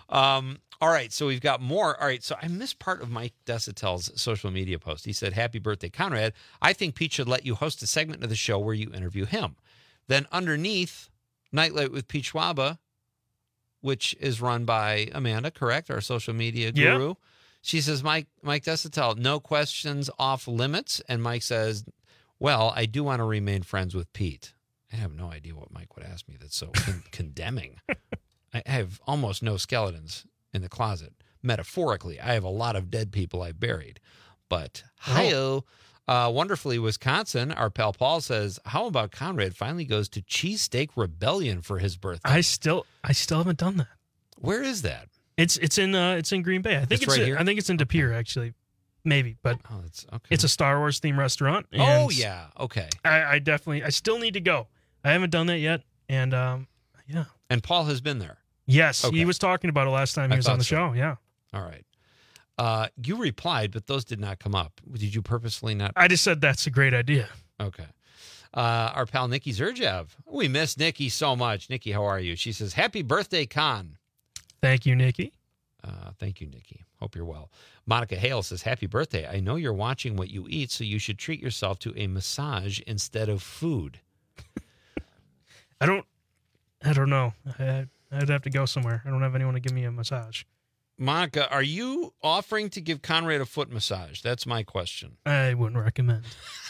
All right, so we've got more. All right, so I missed part of Mike Desautel's social media post. He said, happy birthday, Conrad. I think Pete should let you host a segment of the show where you interview him. Then underneath, Nightlight with Pete Schwaba, which is run by Amanda, correct? Our social media guru. Yeah. She says, Mike Desautel, no questions off limits. And Mike says, well, I do want to remain friends with Pete. I have no idea what Mike would ask me that's so condemning. I have almost no skeletons in the closet. Metaphorically, I have a lot of dead people I've buried. But hi-oh, wonderfully Wisconsin, our pal Paul says, how about Conrad finally goes to Cheesesteak Rebellion for his birthday? I still haven't done that. Where is that? It's in Green Bay. I think it's right here? I think it's in De Pere, actually. Maybe, but it's a Star Wars themed restaurant. And oh yeah, okay. I still need to go. I haven't done that yet, and yeah. And Paul has been there. Yes, he was talking about it last time he was on the show. Yeah. All right. You replied, but those did not come up. Did you purposely not? I just said that's a great idea. Okay. Our pal Nikki Zerjev. We miss Nikki so much. Nikki, how are you? She says, happy birthday, Con. Thank you, Nikki. Thank you, Nikki. Hope you're well. Monica Hale says, happy birthday. I know you're watching what you eat, so you should treat yourself to a massage instead of food. I don't know. I'd have to go somewhere. I don't have anyone to give me a massage. Monica, are you offering to give Conrad a foot massage? That's my question. I wouldn't recommend.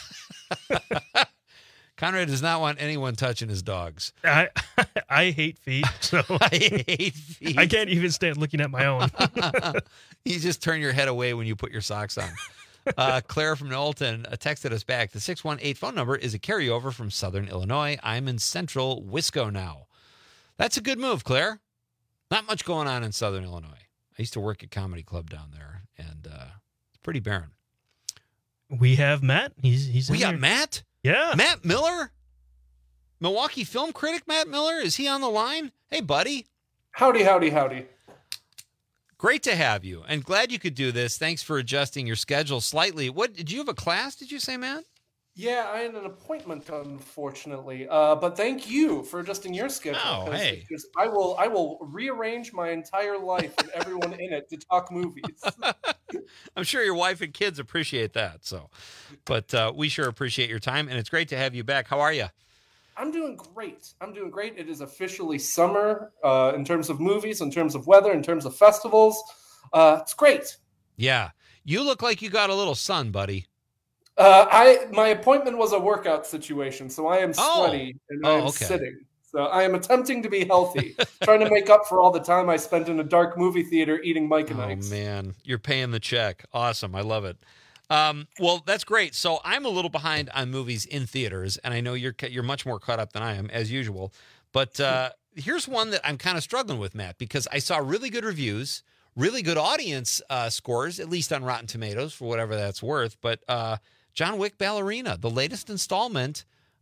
Conrad does not want anyone touching his dogs. I hate feet, so I hate feet. I can't even stand looking at my own. You just turn your head away when you put your socks on. Claire from Knowlton texted us back. The 618 phone number is a carryover from Southern Illinois. I'm in Central Wisco now. That's a good move, Claire. Not much going on in Southern Illinois. I used to work at Comedy Club down there, and it's pretty barren. We have Matt. He's we got here. Matt? Yeah. Matt Miller? Milwaukee film critic Matt Miller? Is he on the line? Hey, buddy. Howdy, howdy, howdy. Great to have you, and glad you could do this. Thanks for adjusting your schedule slightly. What did you have a class, did you say, Matt? Yeah, I had an appointment, unfortunately. But thank you for adjusting your schedule. Oh, hey. I will rearrange my entire life and everyone in it to talk movies. I'm sure your wife and kids appreciate that. But we sure appreciate your time, and it's great to have you back. How are you? I'm doing great. It is officially summer in terms of movies, in terms of weather, in terms of festivals. It's great. Yeah. You look like you got a little sun, buddy. My appointment was a workout situation, so I am sweaty and I am sitting. So I am attempting to be healthy, trying to make up for all the time I spent in a dark movie theater eating Mike and Ike's. Oh, man. You're paying the check. Awesome. I love it. Well, that's great. So I'm a little behind on movies in theaters, and I know you're much more caught up than I am, as usual. But here's one that I'm kind of struggling with, Matt, because I saw really good reviews, really good audience scores, at least on Rotten Tomatoes, for whatever that's worth. But John Wick Ballerina, the latest installment,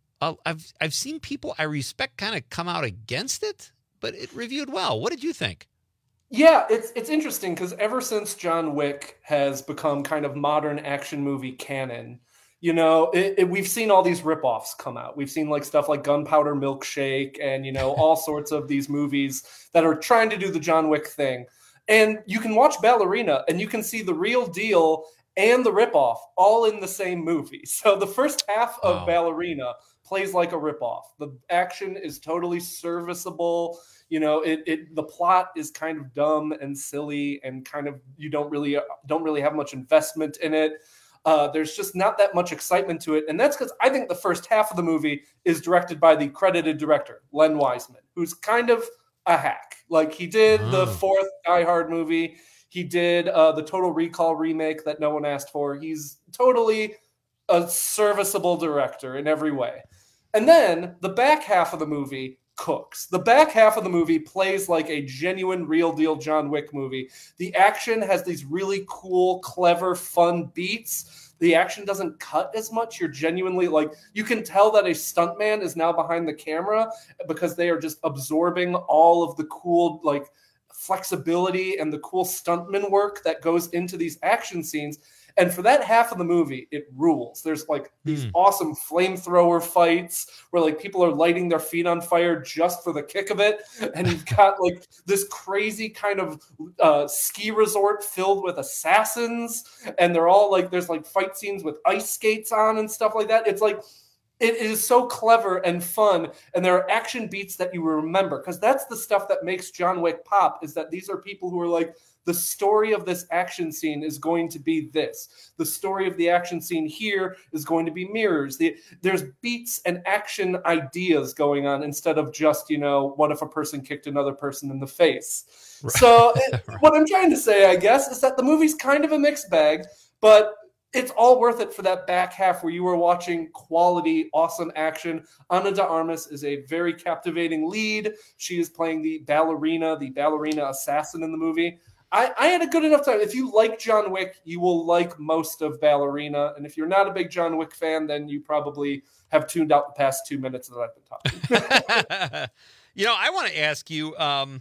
I've seen people I respect kind of come out against it, but it reviewed well. What did you think? Yeah, it's interesting because ever since John Wick has become kind of modern action movie canon, you know, we've seen all these ripoffs come out. We've seen like stuff like Gunpowder Milkshake and, you know, all sorts of these movies that are trying to do the John Wick thing. And you can watch Ballerina and you can see the real deal and the ripoff all in the same movie. So the first half of Ballerina plays like a ripoff. The action is totally serviceable. You know, the plot is kind of dumb and silly and kind of you don't really have much investment in it. There's just not that much excitement to it. And that's because I think the first half of the movie is directed by the credited director, Len Wiseman, who's kind of a hack. Like he did the fourth Die Hard movie. He did the Total Recall remake that no one asked for. He's totally a serviceable director in every way. And then the back half of the movie cooks. The back half of the movie plays like a genuine, real deal John Wick movie. The action has these really cool, clever, fun beats. The action doesn't cut as much. You're genuinely like, you can tell that a stuntman is now behind the camera because they are just absorbing all of the cool, like, flexibility and the cool stuntman work that goes into these action scenes. And for that half of the movie, it rules. There's like these awesome flamethrower fights where like people are lighting their feet on fire just for the kick of it. And you've got like this crazy kind of ski resort filled with assassins. And they're all like, there's like fight scenes with ice skates on and stuff like that. It's like, it is so clever and fun. And there are action beats that you remember because that's the stuff that makes John Wick pop, is that these are people who are like, the story of this action scene is going to be this. The story of the action scene here is going to be mirrors. There's beats and action ideas going on instead of just, you know, what if a person kicked another person in the face? Right. So what I'm trying to say, I guess, is that the movie's kind of a mixed bag, but it's all worth it for that back half where you are watching quality, awesome action. Ana de Armas is a very captivating lead. She is playing the ballerina assassin in the movie. I had a good enough time. If you like John Wick, you will like most of Ballerina. And if you're not a big John Wick fan, then you probably have tuned out the past 2 minutes that I've been talking. You know, I want to ask you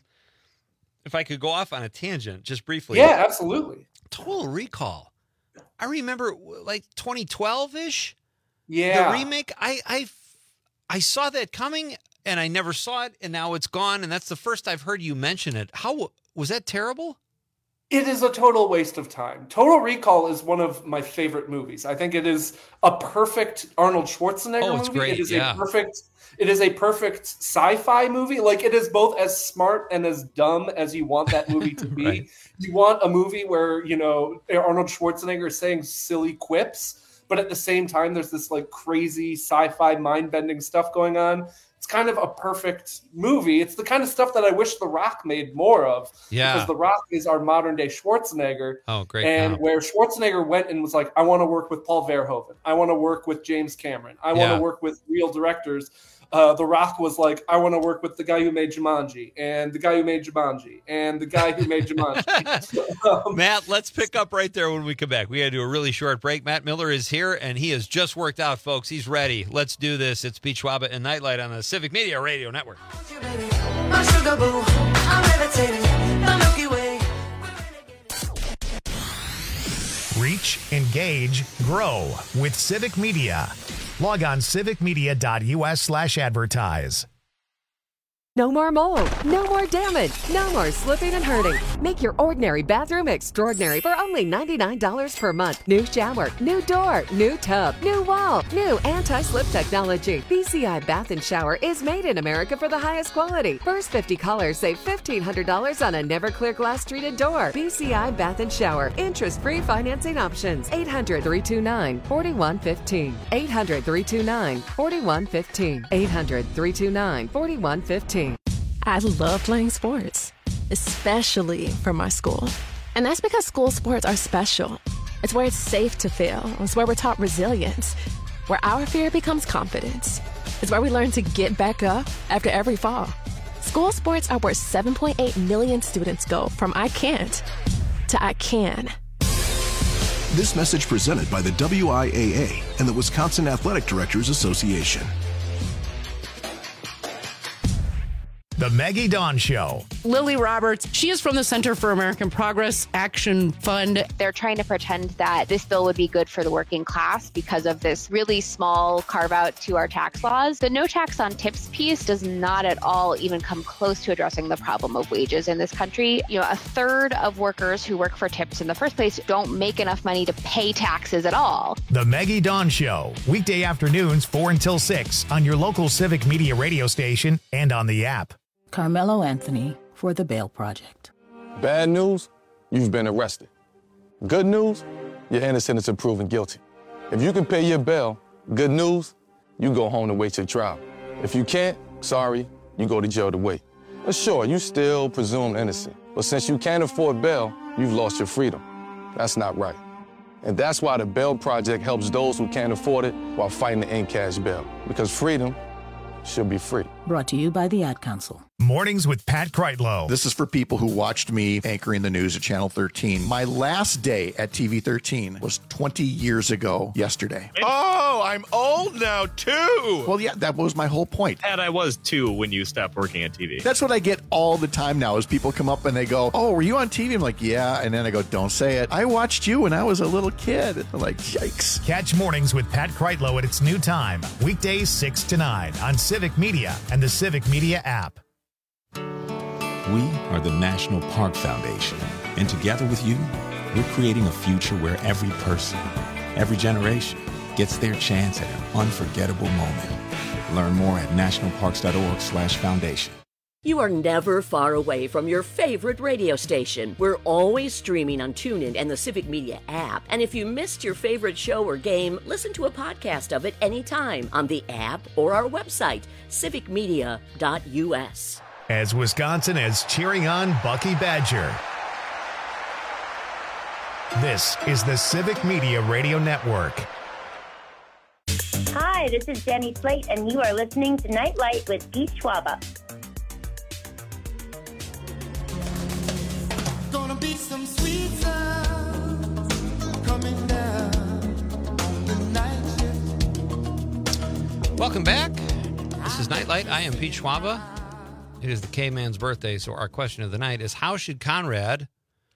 if I could go off on a tangent just briefly. Yeah, absolutely. Total Recall. I remember like 2012-ish. Yeah. The remake. I saw that coming and I never saw it, and now it's gone. And that's the first I've heard you mention it. How was that terrible? It is a total waste of time. Total Recall is one of my favorite movies. I think it is a perfect Arnold Schwarzenegger movie. Great. It is a perfect sci-fi movie. Like, it is both as smart and as dumb as you want that movie to be. Right. You want a movie where, you know, Arnold Schwarzenegger is saying silly quips, but at the same time, there's this like crazy sci-fi mind-bending stuff going on. It's kind of a perfect movie. It's the kind of stuff that I wish The Rock made more of. Yeah. Because The Rock is our modern day Schwarzenegger. Oh, great. And where Schwarzenegger went and was like, I want to work with Paul Verhoeven. I want to work with James Cameron. I want to work with real directors. The Rock was like, I want to work with the guy who made Jumanji, and the guy who made Jumanji, and the guy who made Jumanji. Matt, let's pick up right there when we come back. We got to do a really short break. Matt Miller is here, and he has just worked out, folks. He's ready. Let's do this. It's Pete Schwaba and Nightlight on the Civic Media Radio Network. My sugar boo, I'm levitating, the Milky Way. Reach, engage, grow with Civic Media. Log on civicmedia.us/advertise. No more mold, no more damage, no more slipping and hurting. Make your ordinary bathroom extraordinary for only $99 per month. New shower, new door, new tub, new wall, new anti-slip technology. BCI Bath and Shower is made in America for the highest quality. First 50 callers save $1,500 on a never clear glass treated door. BCI Bath and Shower. Interest-free financing options. 800-329-4115. 800-329-4115. 800-329-4115. I love playing sports, especially for my school. And that's because school sports are special. It's where it's safe to fail. It's where we're taught resilience, where our fear becomes confidence. It's where we learn to get back up after every fall. School sports are where 7.8 million students go from I can't to I can. This message presented by the WIAA and the Wisconsin Athletic Directors Association. The Maggie Dawn Show. Lily Roberts, she is from the Center for American Progress Action Fund. They're trying to pretend that this bill would be good for the working class because of this really small carve out to our tax laws. The no tax on tips piece does not at all even come close to addressing the problem of wages in this country. You know, a third of workers who work for tips in the first place don't make enough money to pay taxes at all. The Maggie Dawn Show. Weekday afternoons 4 until 6 on your local Civic Media radio station and on the app. Carmelo Anthony for the Bail Project. Bad news, you've been arrested. Good news, you're innocent until proven guilty. If you can pay your bail, good news, you go home to wait your trial. If you can't, sorry, you go to jail to wait. But sure, you still presumed innocent. But since you can't afford bail, you've lost your freedom. That's not right. And that's why the Bail Project helps those who can't afford it while fighting to end cash bail. Because freedom should be free. Brought to you by the Ad Council. Mornings with Pat Kreitlow. This is for people who watched me anchoring the news at Channel 13. My last day at TV 13 was 20 years ago yesterday. Oh, I'm old now, too. Well, yeah, that was my whole point. And I was, too, when you stopped working at TV. That's what I get all the time now is people come up and they go, oh, were you on TV? I'm like, yeah. And then I go, don't say it. I watched you when I was a little kid. I'm like, yikes. Catch Mornings with Pat Kreitlow at its new time. Weekdays 6 to 9 on Civic Media and the Civic Media app. We are the National Park Foundation, and together with you, we're creating a future where every person, every generation, gets their chance at an unforgettable moment. Learn more at nationalparks.org/foundation. You are never far away from your favorite radio station. We're always streaming on TuneIn and the Civic Media app. And if you missed your favorite show or game, listen to a podcast of it anytime on the app or our website, civicmedia.us. As Wisconsin is cheering on Bucky Badger. This is the Civic Media Radio Network. Hi, this is Jenny Slate, and you are listening to Nightlight with Pete Schwaba. Gonna be some sweet sounds coming down on the night shift. Welcome back. This is Nightlight. I am Pete Schwaba. It is the K-Man's birthday, so our question of the night is, how should Conrad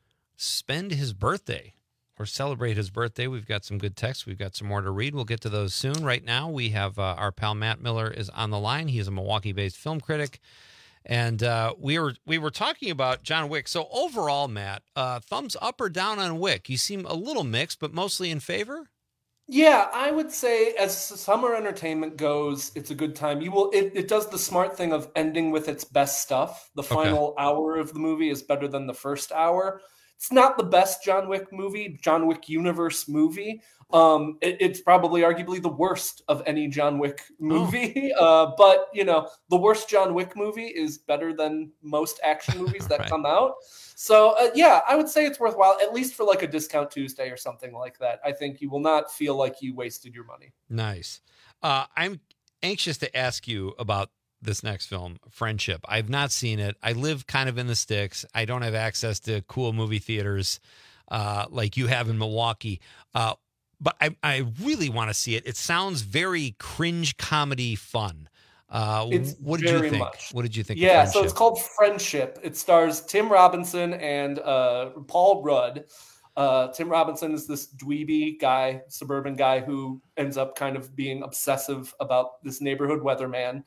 spend his birthday or celebrate his birthday? We've got some good texts. We've got some more to read. We'll get to those soon. Right now, we have our pal Matt Miller is on the line. He is a Milwaukee-based film critic. And we were talking about John Wick. So overall, Matt, thumbs up or down on Wick? You seem a little mixed, but mostly in favor? Yeah, I would say as summer entertainment goes, it's a good time. It does the smart thing of ending with its best stuff. The final hour of the movie is better than the first hour. It's not the best John Wick universe movie. It's probably arguably the worst of any John Wick movie. But, the worst John Wick movie is better than most action movies that come out. So, I would say it's worthwhile, at least for like a discount Tuesday or something like that. I think you will not feel like you wasted your money. Nice. I'm anxious to ask you about this next film, Friendship. I've not seen it. I live kind of in the sticks. I don't have access to cool movie theaters like you have in Milwaukee. But I really want to see it. It sounds very cringe comedy fun. What did you think? What did you think? Yeah, so it's called Friendship. It stars Tim Robinson and Paul Rudd. Tim Robinson is this dweeby guy, suburban guy who ends up kind of being obsessive about this neighborhood weatherman.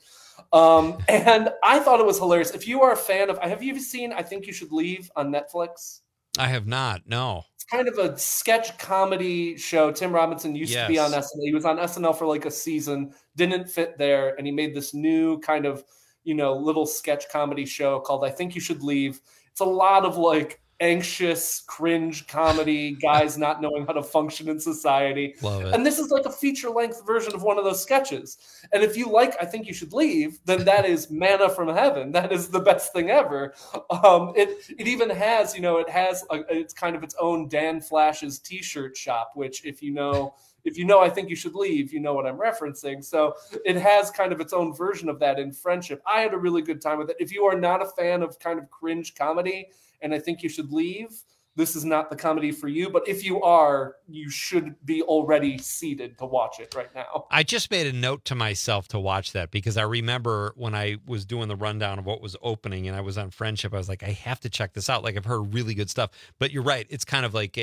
And I thought it was hilarious. If you are a fan of, have you seen I Think You Should Leave on Netflix? I have not, no. It's kind of a sketch comedy show. Tim Robinson used to be on SNL. He was on SNL for like a season, didn't fit there, and he made this new kind of, little sketch comedy show called I Think You Should Leave. It's a lot of like anxious, cringe comedy, guys not knowing how to function in society. Love it. And this is like a feature-length version of one of those sketches. And if you like I Think You Should Leave, then that is manna from heaven. That is the best thing ever. It even has, it's kind of its own Dan Flash's t-shirt shop, which if you know if you know I think you should leave, you know what I'm referencing. So it has kind of its own version of that in Friendship. I had a really good time with it. If you are not a fan of kind of cringe comedy and I think you should leave, this is not the comedy for you. But if you are, you should be already seated to watch it right now. I just made a note to myself to watch that because I remember when I was doing the rundown of what was opening and I was on Friendship, I was like, I have to check this out. Like, I've heard really good stuff. But you're right. It's kind of like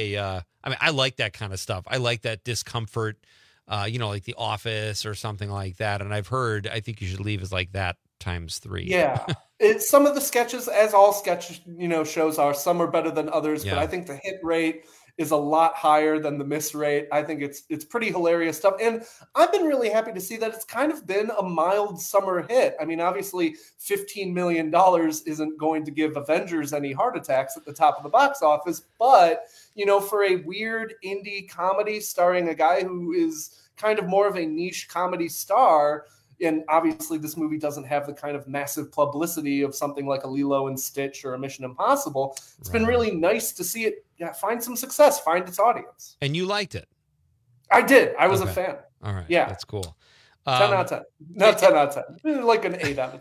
I like that kind of stuff. I like that discomfort, like The Office or something like that. And I've heard I Think You Should Leave is like that times 3. Yeah. Some of the sketches, as all sketch shows are, some are better than others, but I think the hit rate is a lot higher than the miss rate. I think it's pretty hilarious stuff. And I've been really happy to see that it's kind of been a mild summer hit. I mean, obviously $15 million isn't going to give Avengers any heart attacks at the top of the box office, but for a weird indie comedy starring a guy who is kind of more of a niche comedy star, and obviously this movie doesn't have the kind of massive publicity of something like a Lilo and Stitch or a Mission Impossible. It's been really nice to see it find some success, find its audience. And you liked it? I did. I was a fan. All right. Yeah. That's cool. 10 out of 10. Not 10 out of 10. Like an 8 out of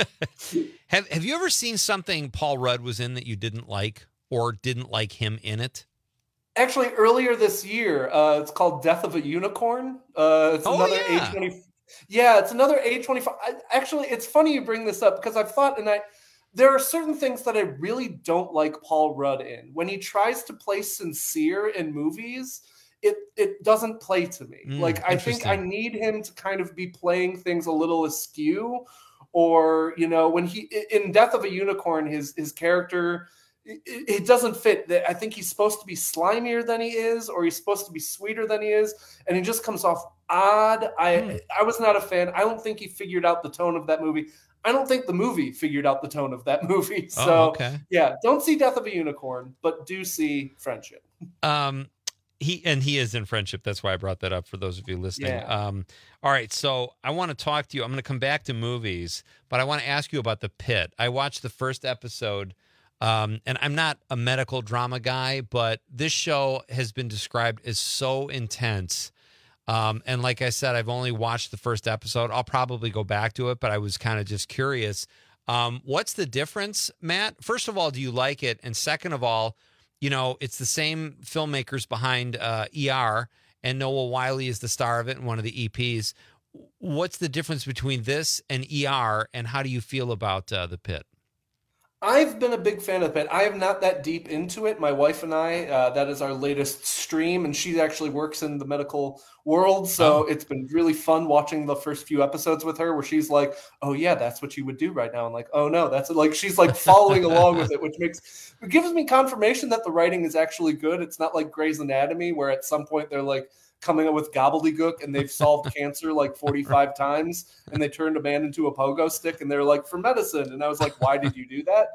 10. Have you ever seen something Paul Rudd was in that you didn't like or didn't like him in it? Actually, earlier this year, it's called Death of a Unicorn. It's another A24. Yeah, it's another A25. Actually, it's funny you bring this up because I've thought, there are certain things that I really don't like Paul Rudd in. When he tries to play sincere in movies, it doesn't play to me. I think I need him to kind of be playing things a little askew, or when he in Death of a Unicorn, his character. It doesn't fit. I think he's supposed to be slimier than he is, or he's supposed to be sweeter than he is, and he just comes off odd. I was not a fan. I don't think he figured out the tone of that movie. I don't think the movie figured out the tone of that movie. So, yeah, don't see Death of a Unicorn, but do see Friendship. He is in Friendship. That's why I brought that up for those of you listening. Yeah. All right, so I want to talk to you. I'm going to come back to movies, but I want to ask you about The Pit. I watched the first episode. And I'm not a medical drama guy, but this show has been described as so intense. And like I said, I've only watched the first episode. I'll probably go back to it, but I was kind of just curious. What's the difference, Matt? First of all, do you like it? And second of all, it's the same filmmakers behind ER, and Noah Wiley is the star of it and one of the EPs. What's the difference between this and ER, and how do you feel about The Pit? I've been a big fan of it. I am not that deep into it. My wife and I, that is our latest stream, and she actually works in the medical world. So It's been really fun watching the first few episodes with her where she's like, oh yeah, that's what you would do right now. And like, oh no, that's like, she's like following along with it, which gives me confirmation that the writing is actually good. It's not like Grey's Anatomy where at some point they're like, coming up with gobbledygook and they've solved cancer like 45 times and they turned a man into a pogo stick and they're like, for medicine. And I was like, why did you do that?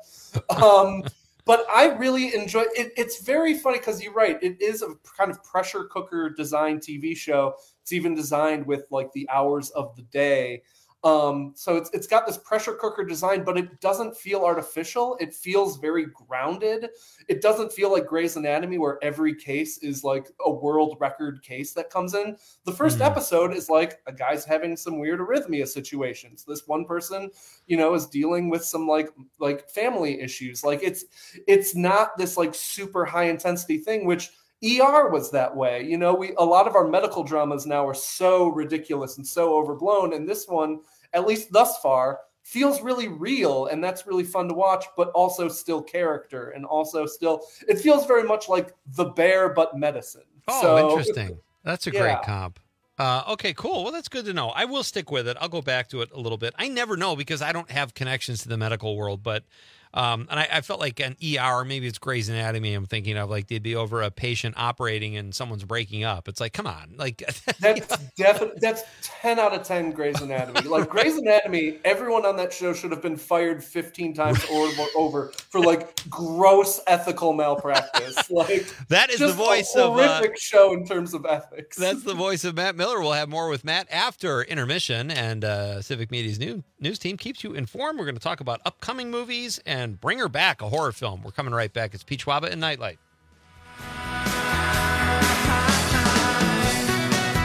But I really enjoy it. It's very funny because you're right. It is a kind of pressure cooker design TV show. It's even designed with like the hours of the day. So it's got this pressure cooker design, but it doesn't feel artificial. It feels very grounded. It doesn't feel like Grey's Anatomy where every case is like a world record case that comes in. The first episode is like a guy's having some weird arrhythmia situations. This one person, is dealing with some like family issues. Like it's not this like super high intensity thing, which ER was that way. A lot of our medical dramas now are so ridiculous and so overblown. And this one, at least thus far, feels really real. And that's really fun to watch, but also still character. And also it feels very much like The Bear, but medicine. Oh, so, interesting. That's a great comp. Okay, cool. Well, that's good to know. I will stick with it. I'll go back to it a little bit. I never know because I don't have connections to the medical world, but and I felt like an ER, maybe it's Grey's Anatomy. I'm thinking of like they'd be over a patient operating and someone's breaking up. It's like, come on, like that's 10 out of 10 Grey's Anatomy. Like Grey's Anatomy, everyone on that show should have been fired 15 times or over for like gross ethical malpractice. Like that is the voice of horrific show in terms of ethics. That's the voice of Matt Miller. We'll have more with Matt after intermission, and Civic Media's news team keeps you informed. We're going to talk about upcoming movies and bring her back, a horror film. We're coming right back. It's Peach Waba and Nightlight.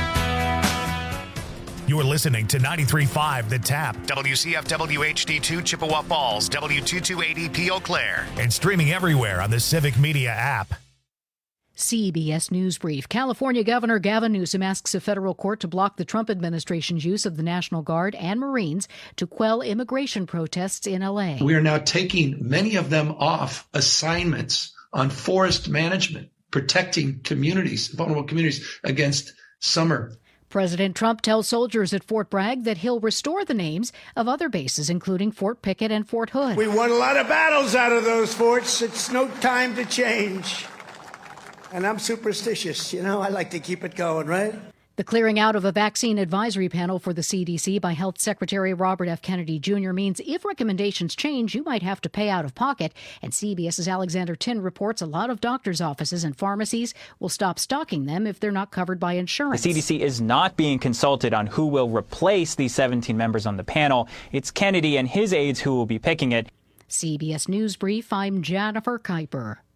You're listening to 93.5 The Tap, WCFW HD2 Chippewa Falls, W228EP Eau Claire, and streaming everywhere on the Civic Media app. CBS News Brief. California Governor Gavin Newsom asks a federal court to block the Trump administration's use of the National Guard and Marines to quell immigration protests in L.A. We are now taking many of them off assignments on forest management, protecting communities, vulnerable communities, against summer. President Trump tells soldiers at Fort Bragg that he'll restore the names of other bases, including Fort Pickett and Fort Hood. We won a lot of battles out of those forts. It's no time to change. And I'm superstitious. You know, I like to keep it going, right? The clearing out of a vaccine advisory panel for the CDC by Health Secretary Robert F. Kennedy Jr. means if recommendations change, you might have to pay out of pocket. And CBS's Alexander Tin reports a lot of doctors' offices and pharmacies will stop stocking them if they're not covered by insurance. The CDC is not being consulted on who will replace these 17 members on the panel. It's Kennedy and his aides who will be picking it. CBS News Brief, I'm Jennifer Kuiper.